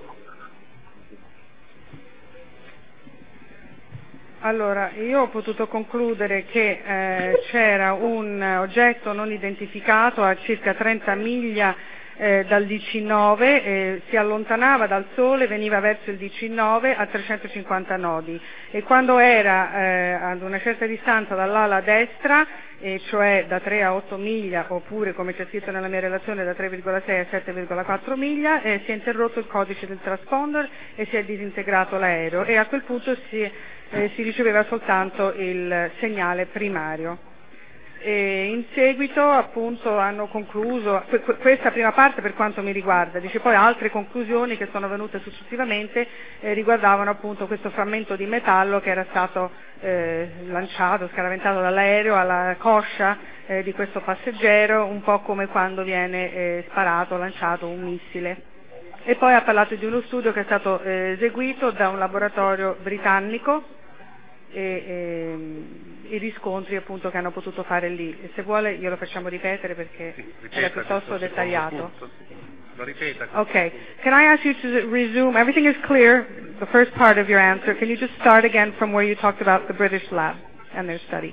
Allora, io ho potuto concludere che c'era un oggetto non identificato a circa 30 miglia dal DC9, si allontanava dal Sole, veniva verso il DC9 a 350 nodi, e quando era ad una certa distanza dall'ala destra, cioè da 3 a 8 miglia, oppure come c'è scritto nella mia relazione da 3,6 a 7,4 miglia, si è interrotto il codice del transponder e si è disintegrato l'aereo, e a quel punto si riceveva soltanto il segnale primario. E in seguito appunto hanno concluso questa prima parte per quanto mi riguarda. Dice poi altre conclusioni che sono venute successivamente riguardavano appunto questo frammento di metallo che era stato lanciato, scaraventato dall'aereo alla coscia di questo passeggero, un po' come quando viene sparato, lanciato un missile. E poi ha parlato di uno studio che è stato eseguito da un laboratorio britannico e i riscontri appunto che hanno potuto fare lì. E se vuole glielo facciamo ripetere perché era piuttosto dettagliato. Lo ripeta. Okay. Can I ask you to resume? Everything is clear, the first part of your answer. Can you just start again from where you talked about the British lab and their study?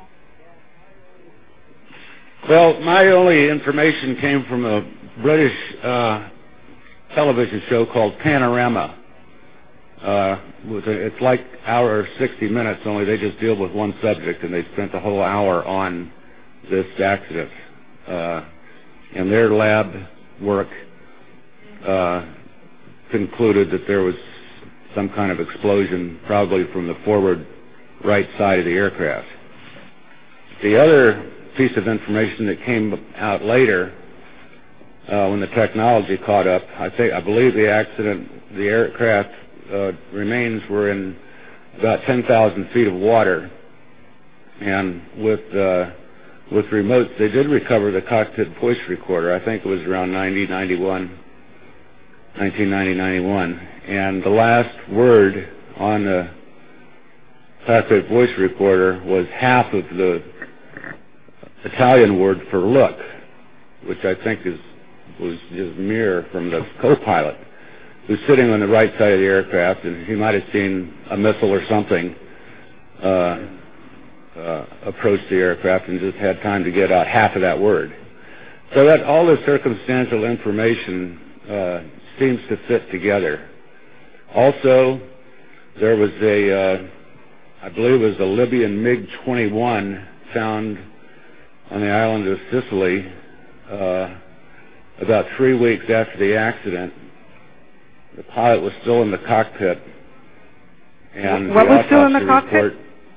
Well, my only information came from a British television show called Panorama. It's like our 60 Minutes, only they just deal with one subject, and they spent the whole hour on this accident. And their lab work concluded that there was some kind of explosion, probably from the forward right side of the aircraft. The other piece of information that came out later, when the technology caught up, I believe the accident, the aircraft remains were in about 10,000 feet of water, and with remotes they did recover the cockpit voice recorder. I think it was around 1990-91, and the last word on the cockpit voice recorder was half of the Italian word for look, which I think was just mirror from the co-pilot, who's sitting on the right side of the aircraft, and he might have seen a missile or something approach the aircraft and just had time to get out half of that word. So that all the circumstantial information seems to fit together. Also, there was I believe it was a Libyan MiG-21 found on the island of Sicily about 3 weeks after the accident. The pilot was still in the cockpit, and what was still in the cockpit?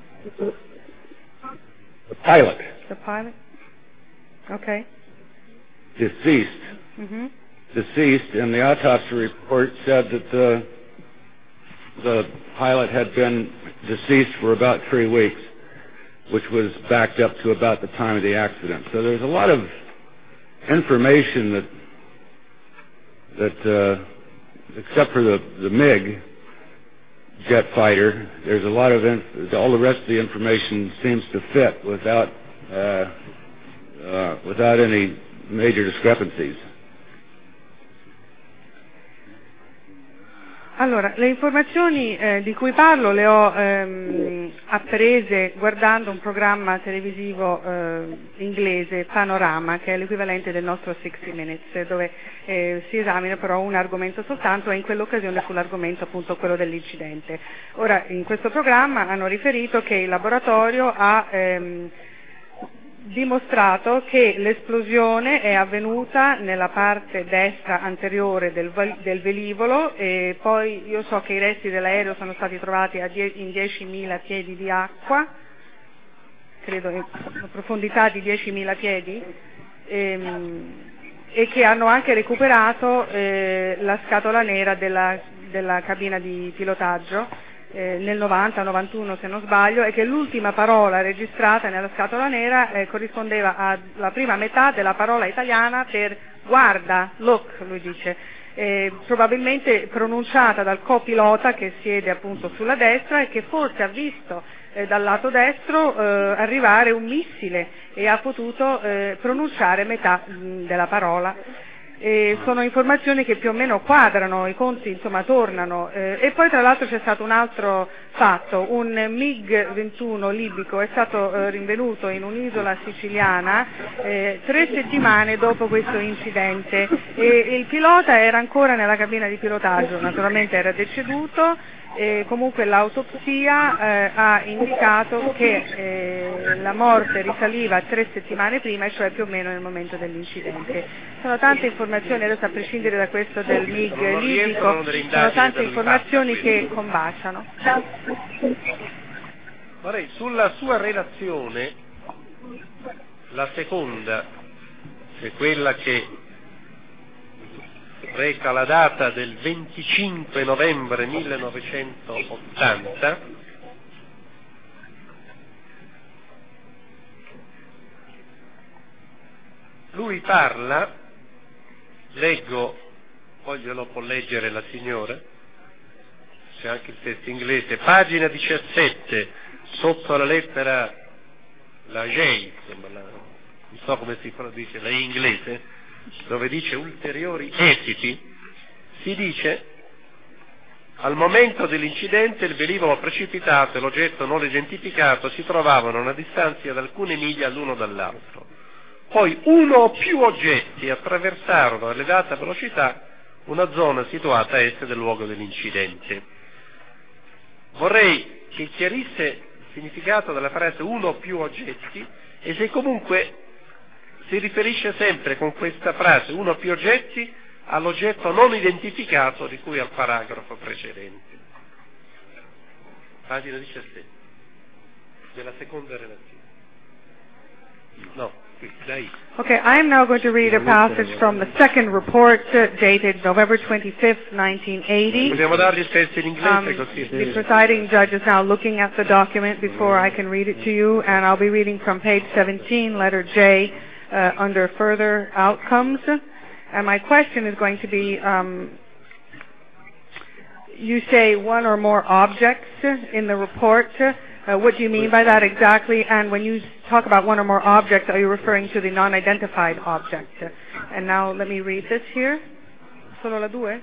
The pilot. The pilot. Okay. Deceased. Mm-hmm. Deceased, and the autopsy report said that the pilot had been deceased for about 3 weeks, which was backed up to about the time of the accident. So there's a lot of information that except for the MiG jet fighter, there's a lot of all the rest of the information seems to fit without any major discrepancies. Allora, le informazioni di cui parlo le ho apprese guardando un programma televisivo inglese, Panorama, che è l'equivalente del nostro 60 Minutes, dove si esamina però un argomento soltanto, e in quell'occasione fu l'argomento appunto quello dell'incidente. Ora, in questo programma hanno riferito che il laboratorio ha dimostrato che l'esplosione è avvenuta nella parte destra anteriore del velivolo, e poi io so che i resti dell'aereo sono stati trovati in 10.000 piedi di acqua, credo in profondità di 10.000 piedi, e che hanno anche recuperato la scatola nera della cabina di pilotaggio, nel 90-91 se non sbaglio, e che l'ultima parola registrata nella scatola nera corrispondeva alla prima metà della parola italiana per guarda, look, lui dice, probabilmente pronunciata dal copilota che siede appunto sulla destra e che forse ha visto dal lato destro arrivare un missile e ha potuto pronunciare metà della parola. Sono informazioni che più o meno quadrano, i conti insomma tornano, e poi tra l'altro c'è stato un altro fatto: un MiG-21 libico è stato rinvenuto in un'isola siciliana 3 settimane dopo questo incidente, e il pilota era ancora nella cabina di pilotaggio, naturalmente era deceduto. Comunque l'autopsia ha indicato che la morte risaliva 3 settimane prima, cioè più o meno nel momento dell'incidente. Sono tante informazioni, adesso a prescindere da questo del MiG libico, sono tante informazioni che combaciano. Vorrei, sulla sua relazione, la seconda, che è quella che reca la data del 25 novembre 1980, lui parla, leggo, poi glielo può leggere la signora, c'è anche il testo inglese, pagina 17, sotto la lettera, la J, insomma, non so come si dice, la inglese, dove dice ulteriori esiti, si dice: al momento dell'incidente il velivolo precipitato e l'oggetto non identificato si trovavano a una distanza di alcune miglia l'uno dall'altro. Poi uno o più oggetti attraversarono a elevata velocità una zona situata a est del luogo dell'incidente. Vorrei che chiarisse il significato della frase uno o più oggetti e se comunque si riferisce sempre con questa frase uno o più oggetti all'oggetto non identificato di cui al paragrafo precedente. Pagina 17 della seconda relazione. No, dai. Okay, I am now going to read a passage from the second report dated November 25th, 1980. Possiamo dargli il testo in inglese così. The presiding judge is now looking at the document before I can read it to you, and I'll be reading from page 17, letter J, under further outcomes. And my question is going to be, you say one or more objects in the report. What do you mean by that exactly? And when you talk about one or more objects, are you referring to the non-identified object? And now let me read this here. Solo la due?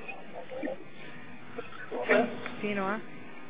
Fino a?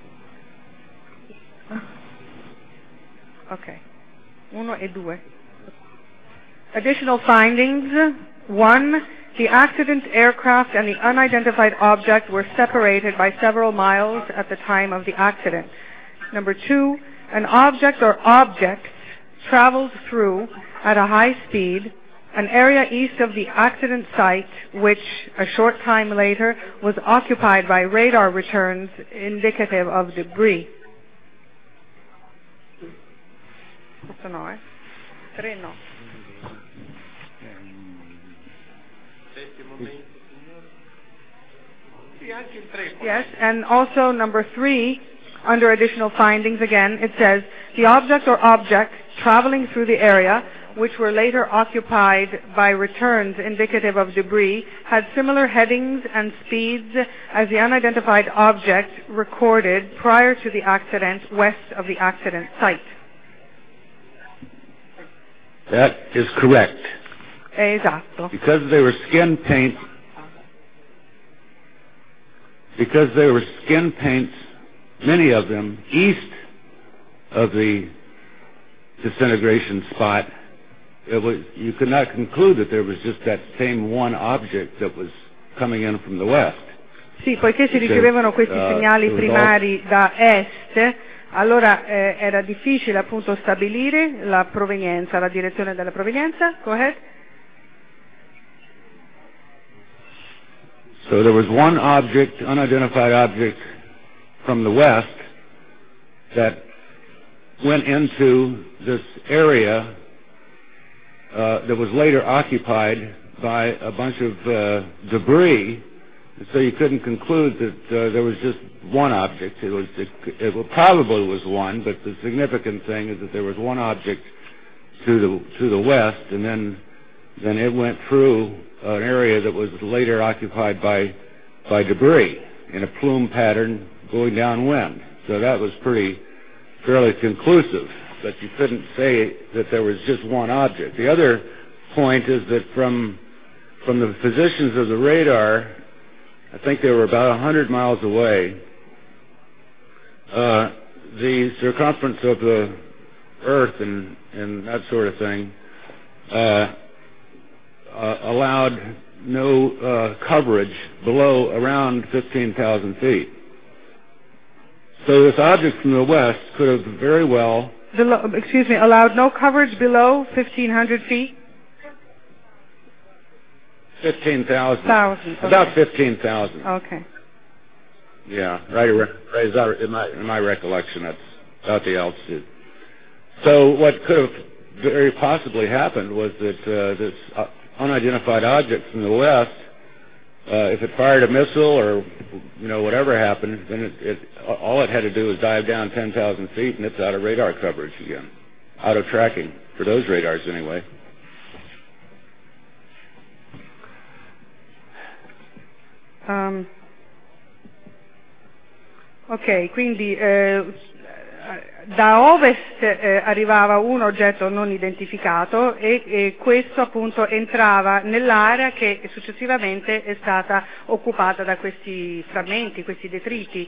Ok. 1 e 2. Additional findings. 1. The accident aircraft and the unidentified object were separated by several miles at the time of the accident. Number 2, an object or objects traveled through at a high speed an area east of the accident site, which a short time later was occupied by radar returns indicative of debris. Questo no, eh? 3 no. Yes, and also number 3, under additional findings again, it says, the object or objects traveling through the area, which were later occupied by returns indicative of debris, had similar headings and speeds as the unidentified object recorded prior to the accident west of the accident site. That is correct. Esatto. Because they were skin paints, many of them east of the disintegration spot, you could not conclude that there was just that same one object that was coming in from the west. Sì, poiché si ricevevano questi segnali primari da est, allora era difficile appunto stabilire la provenienza, la direzione della provenienza. Go ahead. So there was one object, unidentified object from the west that went into this area that was later occupied by a bunch of debris So you couldn't conclude that there was just one object. It probably was one, but the significant thing is that there was one object to the west, and then it went through an area that was later occupied by debris in a plume pattern going downwind. So that was fairly conclusive, but you couldn't say that there was just one object. The other point is that from the positions of the radar, I think they were about 100 miles away, the circumference of the Earth and that sort of thing allowed no coverage below around 15,000 feet. So this object from the west could have very well... allowed no coverage below 1,500 feet? 15,000. Okay. About 15,000. Okay. Yeah, right in my recollection, that's about the altitude. So what could have very possibly happened was that this unidentified object from the west, if it fired a missile or whatever happened, then all it had to do was dive down 10,000 feet and it's out of radar coverage again, out of tracking for those radars anyway. Ok, quindi da ovest arrivava un oggetto non identificato e questo appunto entrava nell'area che successivamente è stata occupata da questi frammenti, questi detriti.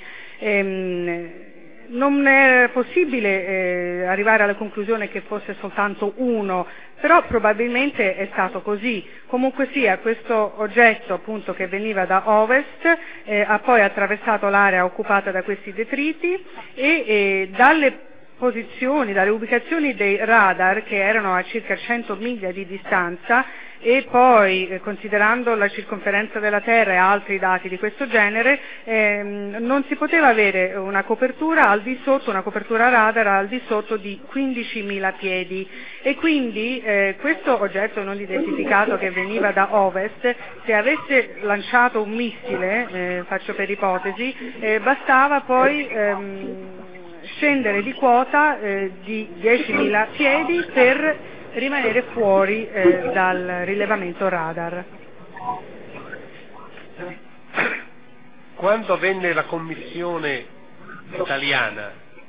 Non è possibile arrivare alla conclusione che fosse soltanto uno, però probabilmente è stato così. Comunque sia, questo oggetto appunto che veniva da ovest ha poi attraversato l'area occupata da questi detriti e dalle posizioni, dalle ubicazioni dei radar, che erano a circa 100 miglia di distanza, e poi considerando la circonferenza della Terra e altri dati di questo genere, non si poteva avere una copertura una copertura radar al di sotto di 15.000 piedi, e quindi questo oggetto non identificato che veniva da ovest, se avesse lanciato un missile, faccio per ipotesi, bastava poi scendere di quota di 10.000 piedi per rimanere fuori dal rilevamento radar. Quando venne la commissione italiana,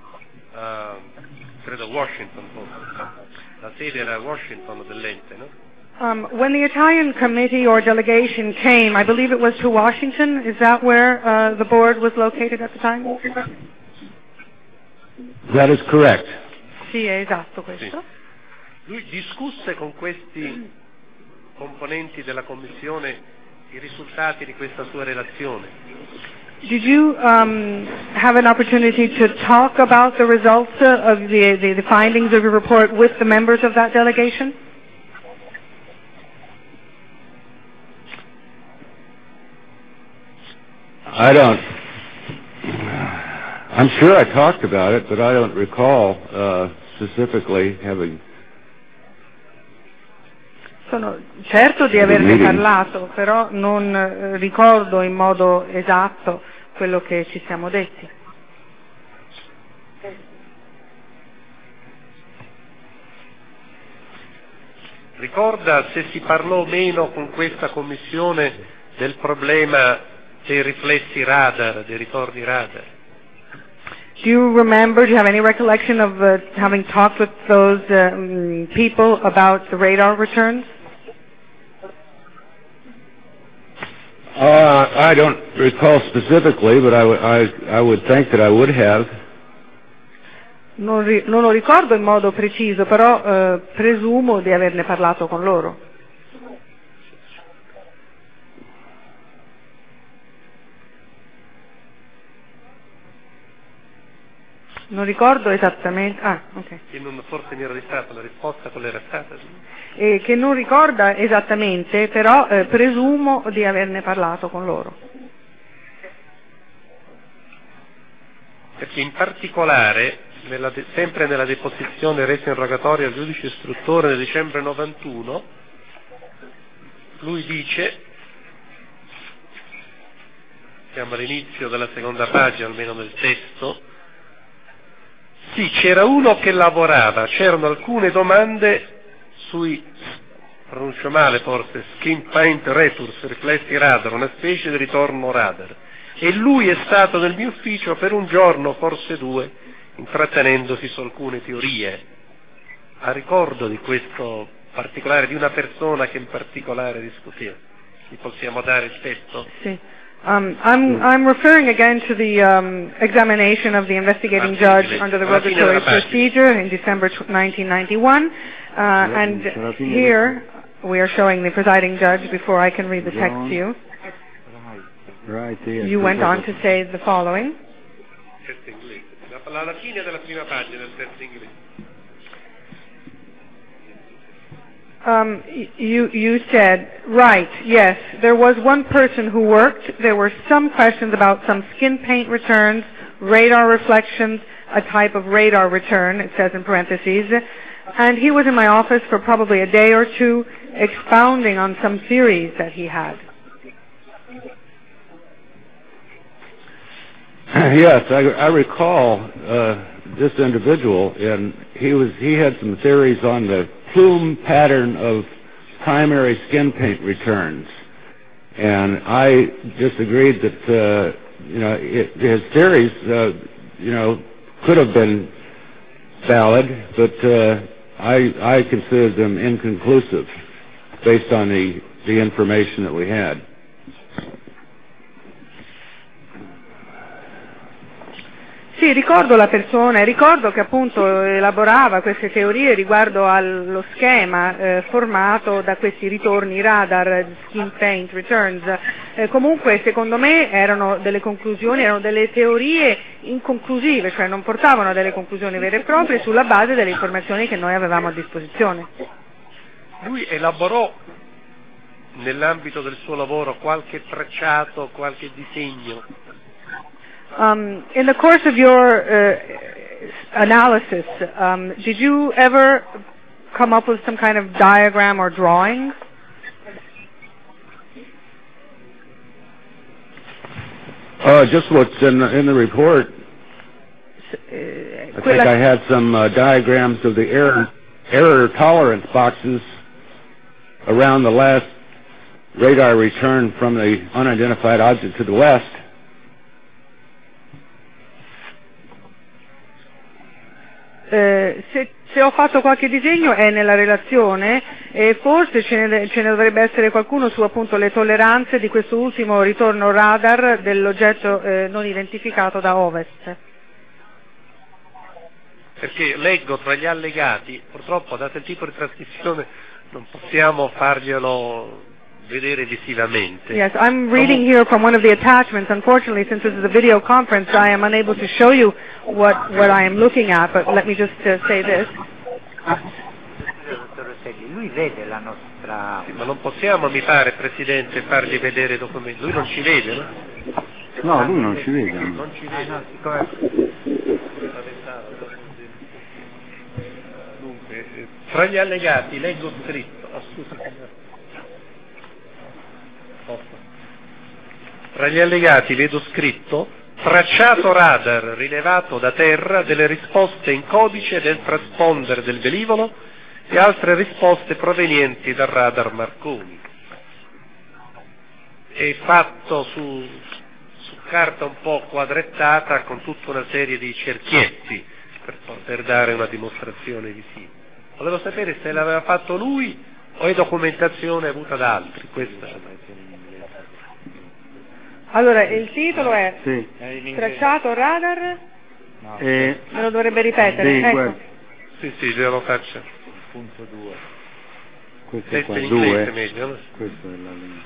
credo Washington, la sede era Washington dell'ente, no? When the Italian committee or delegation came, I believe it was to Washington. Is that where the board was located at the time? That is correct. Sì, è esatto questo. Sì. Lui discusse con questi componenti della commissione i risultati di questa sua relazione. Did you have an opportunity to talk about the results of the findings of your report with the members of that delegation? I'm sure I talked about it, but I don't recall specifically having... Sono certo di averne parlato, però non ricordo in modo esatto quello che ci siamo detti. Ricorda se si parlò o meno con questa commissione del problema dei riflessi radar, dei ritorni radar? Do you remember, do you have any recollection of having talked with those people about the radar returns? I don't recall specifically, but I would think that I would have. Non lo ricordo in modo preciso, però presumo di averne parlato con loro. Non ricordo esattamente. Ok. Che forse mi ero distratto, la risposta qual era stata? Che non ricorda esattamente, però presumo di averne parlato con loro. Perché in particolare, sempre nella deposizione resa in rogatorio al giudice istruttore nel dicembre 91, lui dice siamo all'inizio della seconda pagina, almeno nel testo. Sì, c'era uno che lavorava, c'erano alcune domande sui, pronuncio male forse, skin paint returns, riflessi radar, una specie di ritorno radar. E lui è stato nel mio ufficio per un giorno, forse due, intrattenendosi su alcune teorie. A ricordo di questo particolare, di una persona che in particolare discuteva. Gli possiamo dare il testo? Sì. I'm referring again to the examination of the investigating judge under the regulatory procedure in December 1991, and here we are showing the presiding judge before I can read the text to you. You went on to say the following. La fine della prima pagina del testo inglese. You said, right, yes, there was one person who worked. There were some questions about some skin paint returns, radar reflections, a type of radar return, it says in parentheses, and he was in my office for probably a day or two expounding on some theories that he had. Yes, I recall this individual, and he had some theories on the plume pattern of primary skin paint returns, and I disagreed that his theories could have been valid, but I considered them inconclusive based on the information that we had. Sì, ricordo la persona e ricordo che appunto elaborava queste teorie riguardo allo schema formato da questi ritorni radar, skin paint returns. Comunque secondo me erano delle conclusioni, erano delle teorie inconclusive, cioè non portavano a delle conclusioni vere e proprie sulla base delle informazioni che noi avevamo a disposizione. Lui elaborò nell'ambito del suo lavoro qualche tracciato, qualche disegno. In the course of your analysis, did you ever come up with some kind of diagram or drawing? Just what's in the report. I think I had some diagrams of the error tolerance boxes around the last radar return from the unidentified object to the west. Se ho fatto qualche disegno è nella relazione e forse ce ne dovrebbe essere qualcuno su appunto le tolleranze di questo ultimo ritorno radar dell'oggetto non identificato da ovest. Perché leggo tra gli allegati, purtroppo dato il tipo di trasmissione non possiamo farglielo vedere visivamente. Yes, I'm reading here from one of the attachments. Unfortunately, since this is a video conference, I am unable to show you what I am looking at, but let me just say this. Dottor Rosselli, lui vede la nostra... Sì, ma non possiamo, mi pare, Presidente, fargli vedere i documenti. Lui non ci vede, no? No, lui non ci vede. Non ci vede. no, siccome... Dunque, tra gli allegati leggo scritto. Scusa, signore. Tra gli allegati vedo scritto tracciato radar rilevato da terra delle risposte in codice del transponder del velivolo e altre risposte provenienti dal radar Marconi. È fatto su carta un po' quadrettata con tutta una serie di cerchietti per poter dare una dimostrazione visiva. Volevo sapere se l'aveva fatto lui o è documentazione avuta da altri. Questa Allora, il titolo è Sì. Tracciato radar? No. Me lo dovrebbe ripetere. Sì, Ecco. sì, glielo faccio. Punto 2. Questo è Testo qua, in inglese 2. meglio, no? Questo è la linea.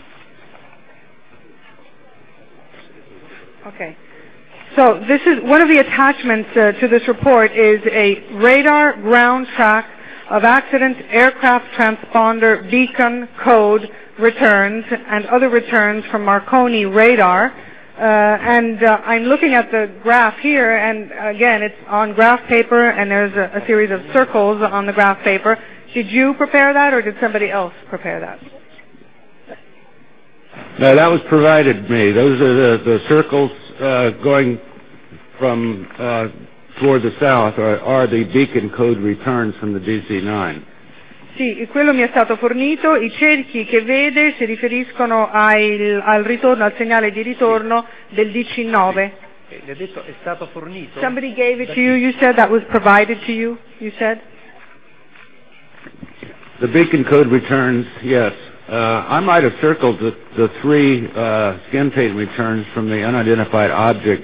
Okay. So this is one of the attachments to this report is a radar ground track of accident aircraft transponder beacon code returns and other returns from Marconi radar. I'm looking at the graph here, and again, it's on graph paper, and there's a series of circles on the graph paper. Did you prepare that, or did somebody else prepare that? No, that was provided me. Those are the circles going from toward the south are the beacon code returns from the DC-9. Sì, quello mi è stato fornito. I cerchi che vede si riferiscono al ritorno, al segnale di ritorno del DC-9. Le ha detto è stato fornito? Somebody gave it to you. You said that was provided to you. You said. The beacon code returns, yes. I might have circled the three skin paint returns from the unidentified object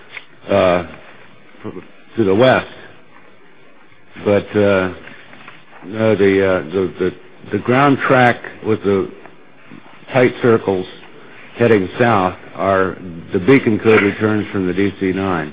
to the west, but no, the ground track with the tight circles heading south are the beacon code returns from the DC-9.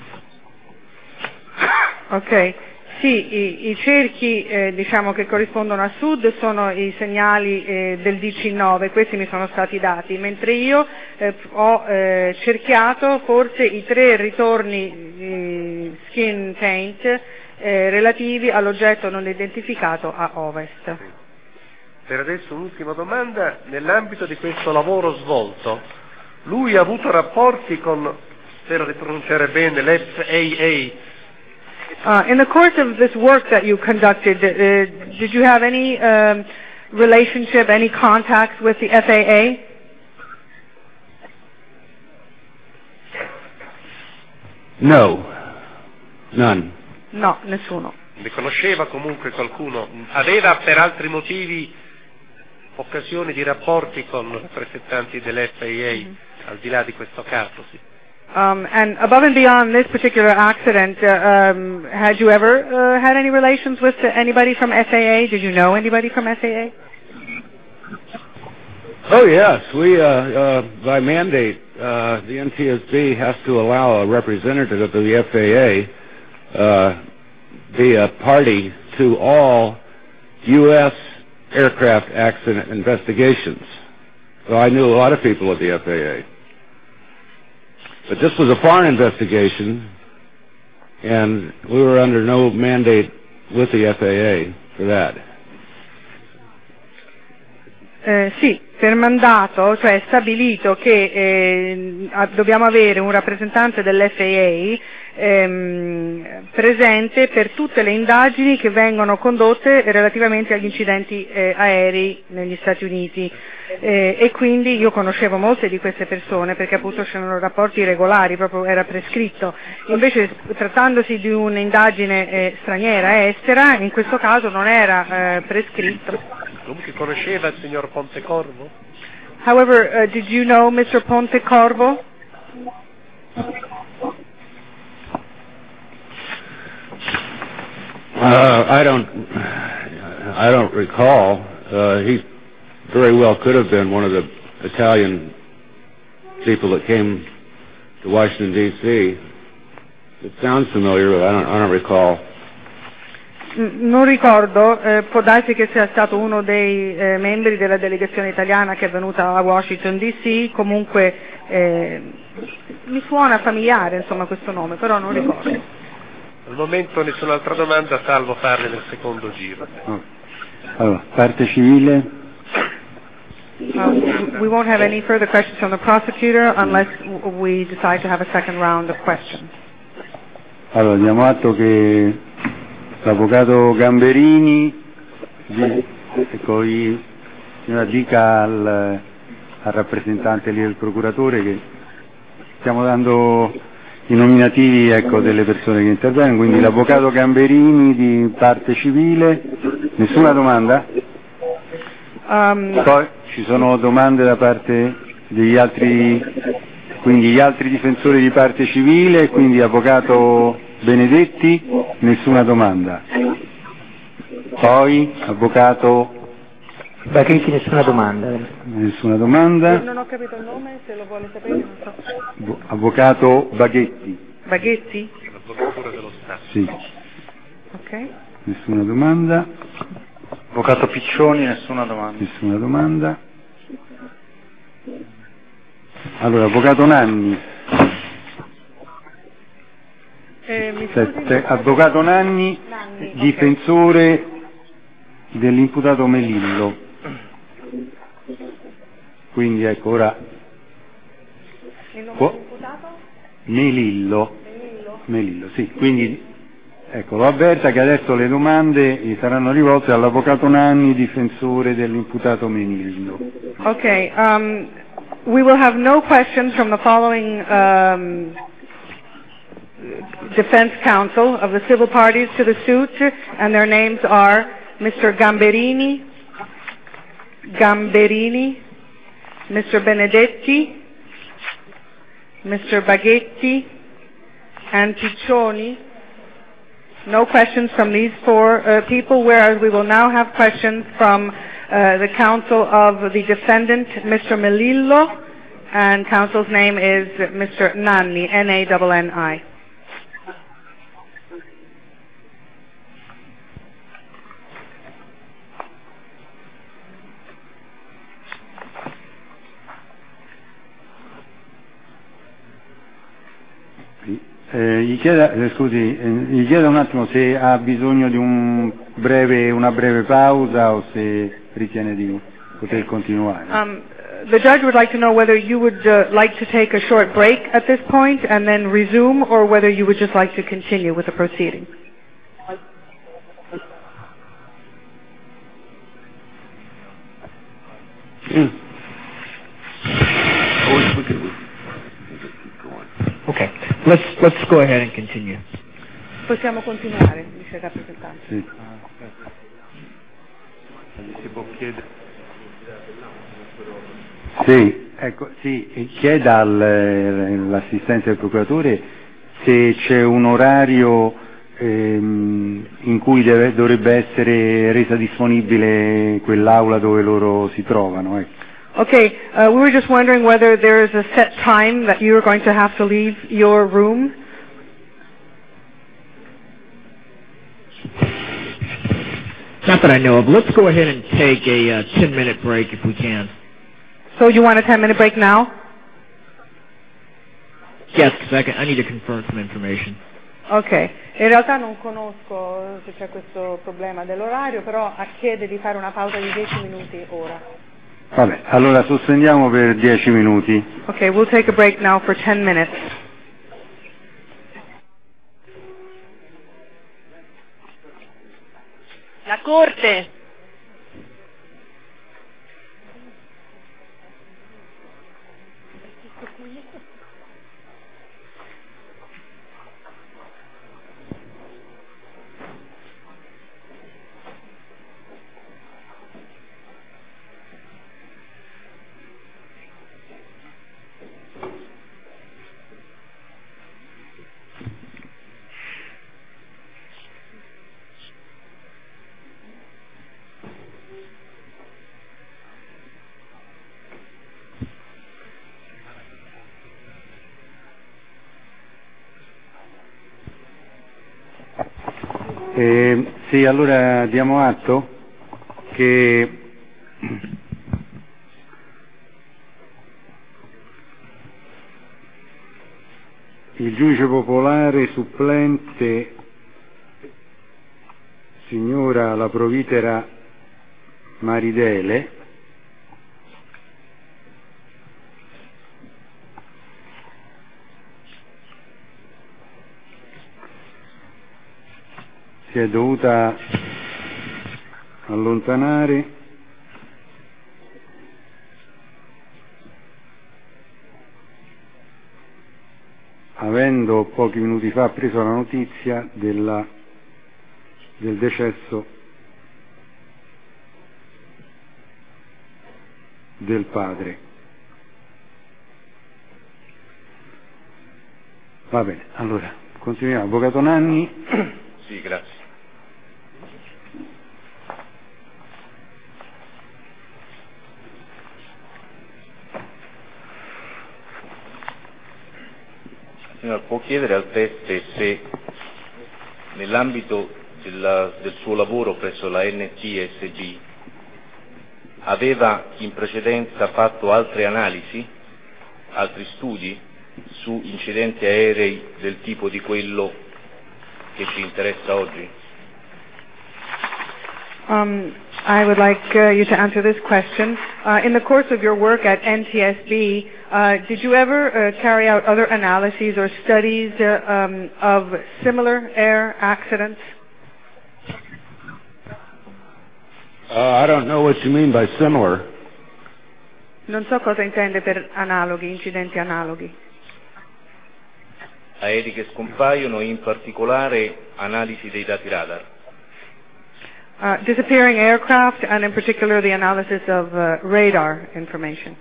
Ok. Sì, i cerchi diciamo che corrispondono a sud sono i segnali del DC-9, questi mi sono stati dati, mentre io ho cerchiato forse i 3 ritorni skin paint relativi all'oggetto non identificato a ovest. Per adesso un'ultima domanda, nell'ambito di questo lavoro svolto, lui ha avuto rapporti con, spero di pronunciare bene, l'FAA? In the course of this work that you conducted, did you have any relationship, any contacts with the FAA? No, none. No, nessuno. Ne conosceva comunque qualcuno? Aveva per altri motivi occasioni di rapporti con rappresentanti dell'FAA, al di là di questo caso? Sì. And above and beyond this particular accident, had you ever had any relations with anybody from FAA? Did you know anybody from FAA? Oh yes, we by mandate the NTSB has to allow a representative of the FAA be a party to all U.S. aircraft accident investigations. So I knew a lot of people at the FAA. But this was a foreign investigation, and we were under no mandate with the FAA for that. Sì, per mandato, cioè è stabilito che dobbiamo avere un rappresentante dell'FAA presente per tutte le indagini che vengono condotte relativamente agli incidenti aerei negli Stati Uniti. E quindi io conoscevo molte di queste persone perché appunto c'erano rapporti regolari, proprio era prescritto. Invece trattandosi di un'indagine straniera, estera, in questo caso non era prescritto. Comunque conosceva il signor Pontecorvo? However, did you know Mr. Pontecorvo? I don't recall. He very well could have been one of the Italian people that came to Washington, D.C. It sounds familiar, but I don't recall. Non ricordo, può darsi che sia stato uno dei membri della delegazione italiana che è venuta a Washington, D.C., comunque mi suona familiare insomma questo nome, però non ricordo. Al momento nessun'altra domanda, salvo farle nel secondo giro. Allora, parte civile. We won't have any further questions from the prosecutor unless we decide to have a second round of questions. Allora, diamo atto che l'avvocato Gamberini dica al rappresentante lì del procuratore che stiamo dando i nominativi delle persone che intervengono, quindi l'avvocato Gamberini di parte civile. Nessuna domanda? Poi ci sono domande da parte degli altri, quindi gli altri difensori di parte civile, quindi avvocato Benedetti, nessuna domanda. Poi avvocato Baghetti, nessuna domanda. Nessuna domanda. Non ho capito il nome, se lo vuole sapere non so. Avvocato Baghetti. Baghetti? L'avvocatura dello Stato. Sì. Ok. Nessuna domanda. Avvocato Piccioni, nessuna domanda. Nessuna domanda. Allora, avvocato Nanni. Avvocato Nanni, difensore dell'imputato Melillo. Quindi ecco, ora... Il nome dell'imputato? Melillo, sì. Quindi, ecco, lo avverta che adesso le domande gli saranno rivolte all'avvocato Nanni, difensore dell'imputato Melillo. Okay, we will have no questions from the following defense counsel of the civil parties to the suit, and their names are Mr. Gamberini, Mr. Benedetti, Mr. Baghetti, and Piccioni. No questions from these four people, whereas we will now have questions from the counsel of the defendant, Mr. Melillo, and counsel's name is Mr. Nanni, N-A-N-N-I. Gli chiedo un attimo se ha bisogno di una breve pausa o se ritiene di poter continuare. The judge would like to know whether you would like to take a short break at this point and then resume, or whether you would just like to continue with the proceedings. Okay, let's go ahead and continue. Possiamo continuare, dice il rappresentante. Sì. Si può chiedere. Sì, ecco, sì, chieda all'assistenza del procuratore se c'è un orario in cui dovrebbe essere resa disponibile quell'aula dove loro si trovano. Ecco. Okay, we were just wondering whether there is a set time that you are going to have to leave your room. Not that I know of. Let's go ahead and take a 10-minute break if we can. So you want a 10-minute break now? Yes, because I need to confirm some information. Ok, in realtà non conosco se c'è questo problema dell'orario, però chiede di fare una pausa di 10 minuti ora. Vabbè, allora sospendiamo per 10 minuti. Ok, we'll take a break now for 10 minutes. La Corte. Sì, allora diamo atto che il giudice popolare supplente, signora la provitera Maridele, si è dovuta allontanare avendo pochi minuti fa preso la notizia del decesso del padre. Va bene, allora continuiamo. Avvocato Nanni. Sì, grazie. Signora, può chiedere al teste se nell'ambito del suo lavoro presso la NTSB aveva in precedenza fatto altre analisi, altri studi su incidenti aerei del tipo di quello che ci interessa oggi? I would like you to answer this question. In the course of your work at NTSB, did you ever carry out other analyses or studies of similar air accidents? I don't know what you mean by similar. Non so cosa intende per analoghi, incidenti analoghi. Aerei che scompaiono, in particolare analisi dei dati radar. Disappearing aircraft, and in particular the analysis of radar information.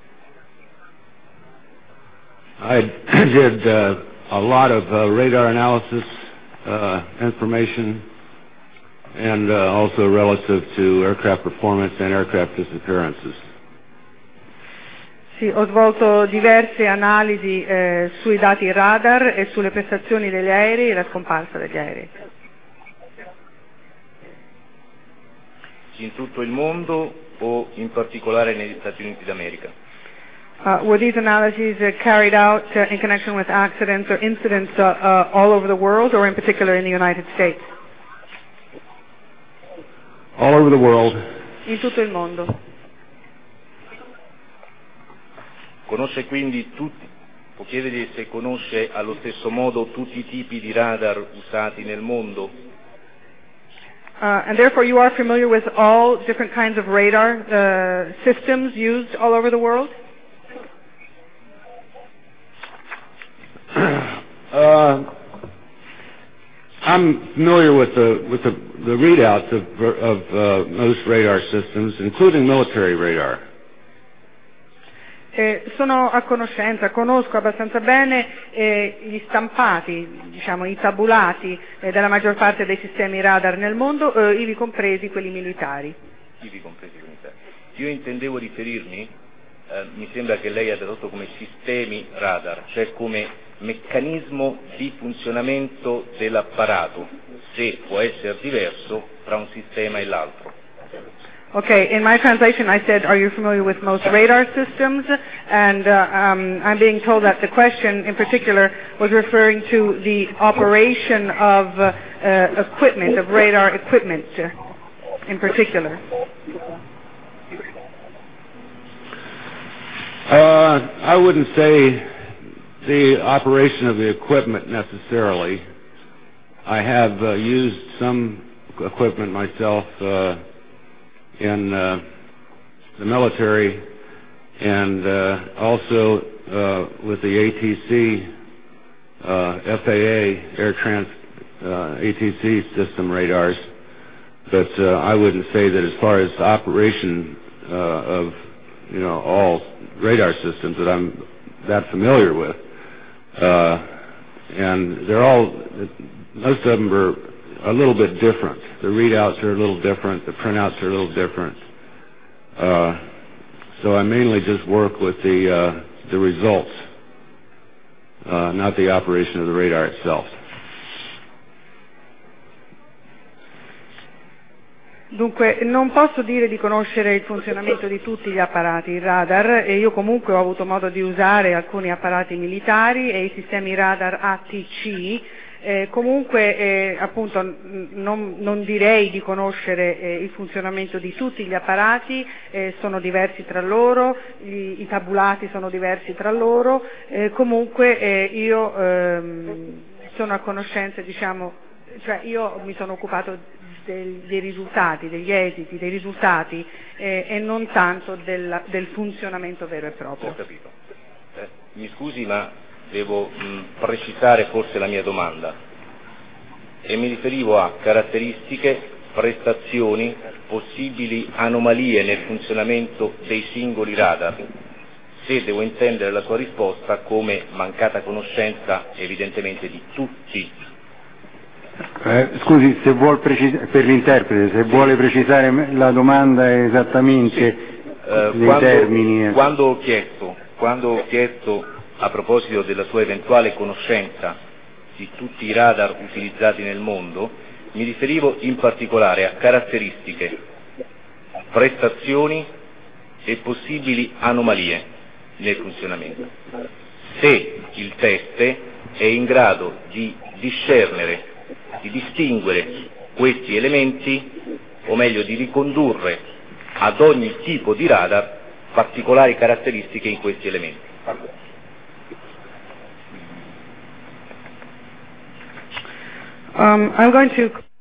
I did a lot of radar analysis information, and also relative to aircraft performance and aircraft disappearances. Sì, ho svolto diverse analisi sui dati radar e sulle prestazioni degli aerei e la scomparsa degli aerei. In tutto il mondo o in particolare negli Stati Uniti d'America? Were these analyses carried out in connection with accidents or incidents all over the world, or in particular in the United States? All over the world. In tutto il mondo. Conosce quindi tutti, può chiedergli se conosce allo stesso modo tutti i tipi di radar usati nel mondo? And therefore you are familiar with all different kinds of radar systems used all over the world? I'm familiar with the readouts of most radar systems, including military radar. Sono a conoscenza, conosco abbastanza bene gli stampati, diciamo i tabulati della maggior parte dei sistemi radar nel mondo, ivi compresi quelli militari. Ivi compresi quelli militari. Io intendevo riferirmi, mi sembra che lei ha tradotto come sistemi radar, cioè come meccanismo di funzionamento dell'apparato, se può essere diverso tra un sistema e l'altro. Okay, in my translation I said, are you familiar with most radar systems? And I'm being told that the question in particular was referring to the operation of equipment, of radar equipment in particular. I wouldn't say the operation of the equipment necessarily. I have used some equipment myself in the military, and also with the ATC, FAA ATC system radars. But I wouldn't say that as far as operation of all radar systems that I'm that familiar with. And they're all, most of them are a little bit different. The readouts are a little different. The printouts are a little different. So I mainly just work with the results, not the operation of the radar itself. Dunque, non posso dire di conoscere il funzionamento di tutti gli apparati radar, e io comunque ho avuto modo di usare alcuni apparati militari e i sistemi radar ATC. Comunque appunto non direi di conoscere il funzionamento di tutti gli apparati, sono diversi tra loro, i tabulati sono diversi tra loro, comunque io sono a conoscenza, diciamo, cioè io mi sono occupato dei risultati, degli esiti, dei risultati e non tanto del funzionamento vero e proprio. Ho capito. Mi scusi, ma devo precisare forse la mia domanda, e mi riferivo a caratteristiche, prestazioni, possibili anomalie nel funzionamento dei singoli radar, se devo intendere la sua risposta come mancata conoscenza evidentemente di tutti. Scusi, se vuol per l'interprete, se vuole precisare la domanda esattamente, nei termini. Quando ho chiesto a proposito della sua eventuale conoscenza di tutti i radar utilizzati nel mondo, mi riferivo in particolare a caratteristiche, prestazioni e possibili anomalie nel funzionamento. Se il test è in grado di discernere, di distinguere questi elementi o meglio di ricondurre ad ogni tipo di radar particolari caratteristiche in questi elementi. I'm going to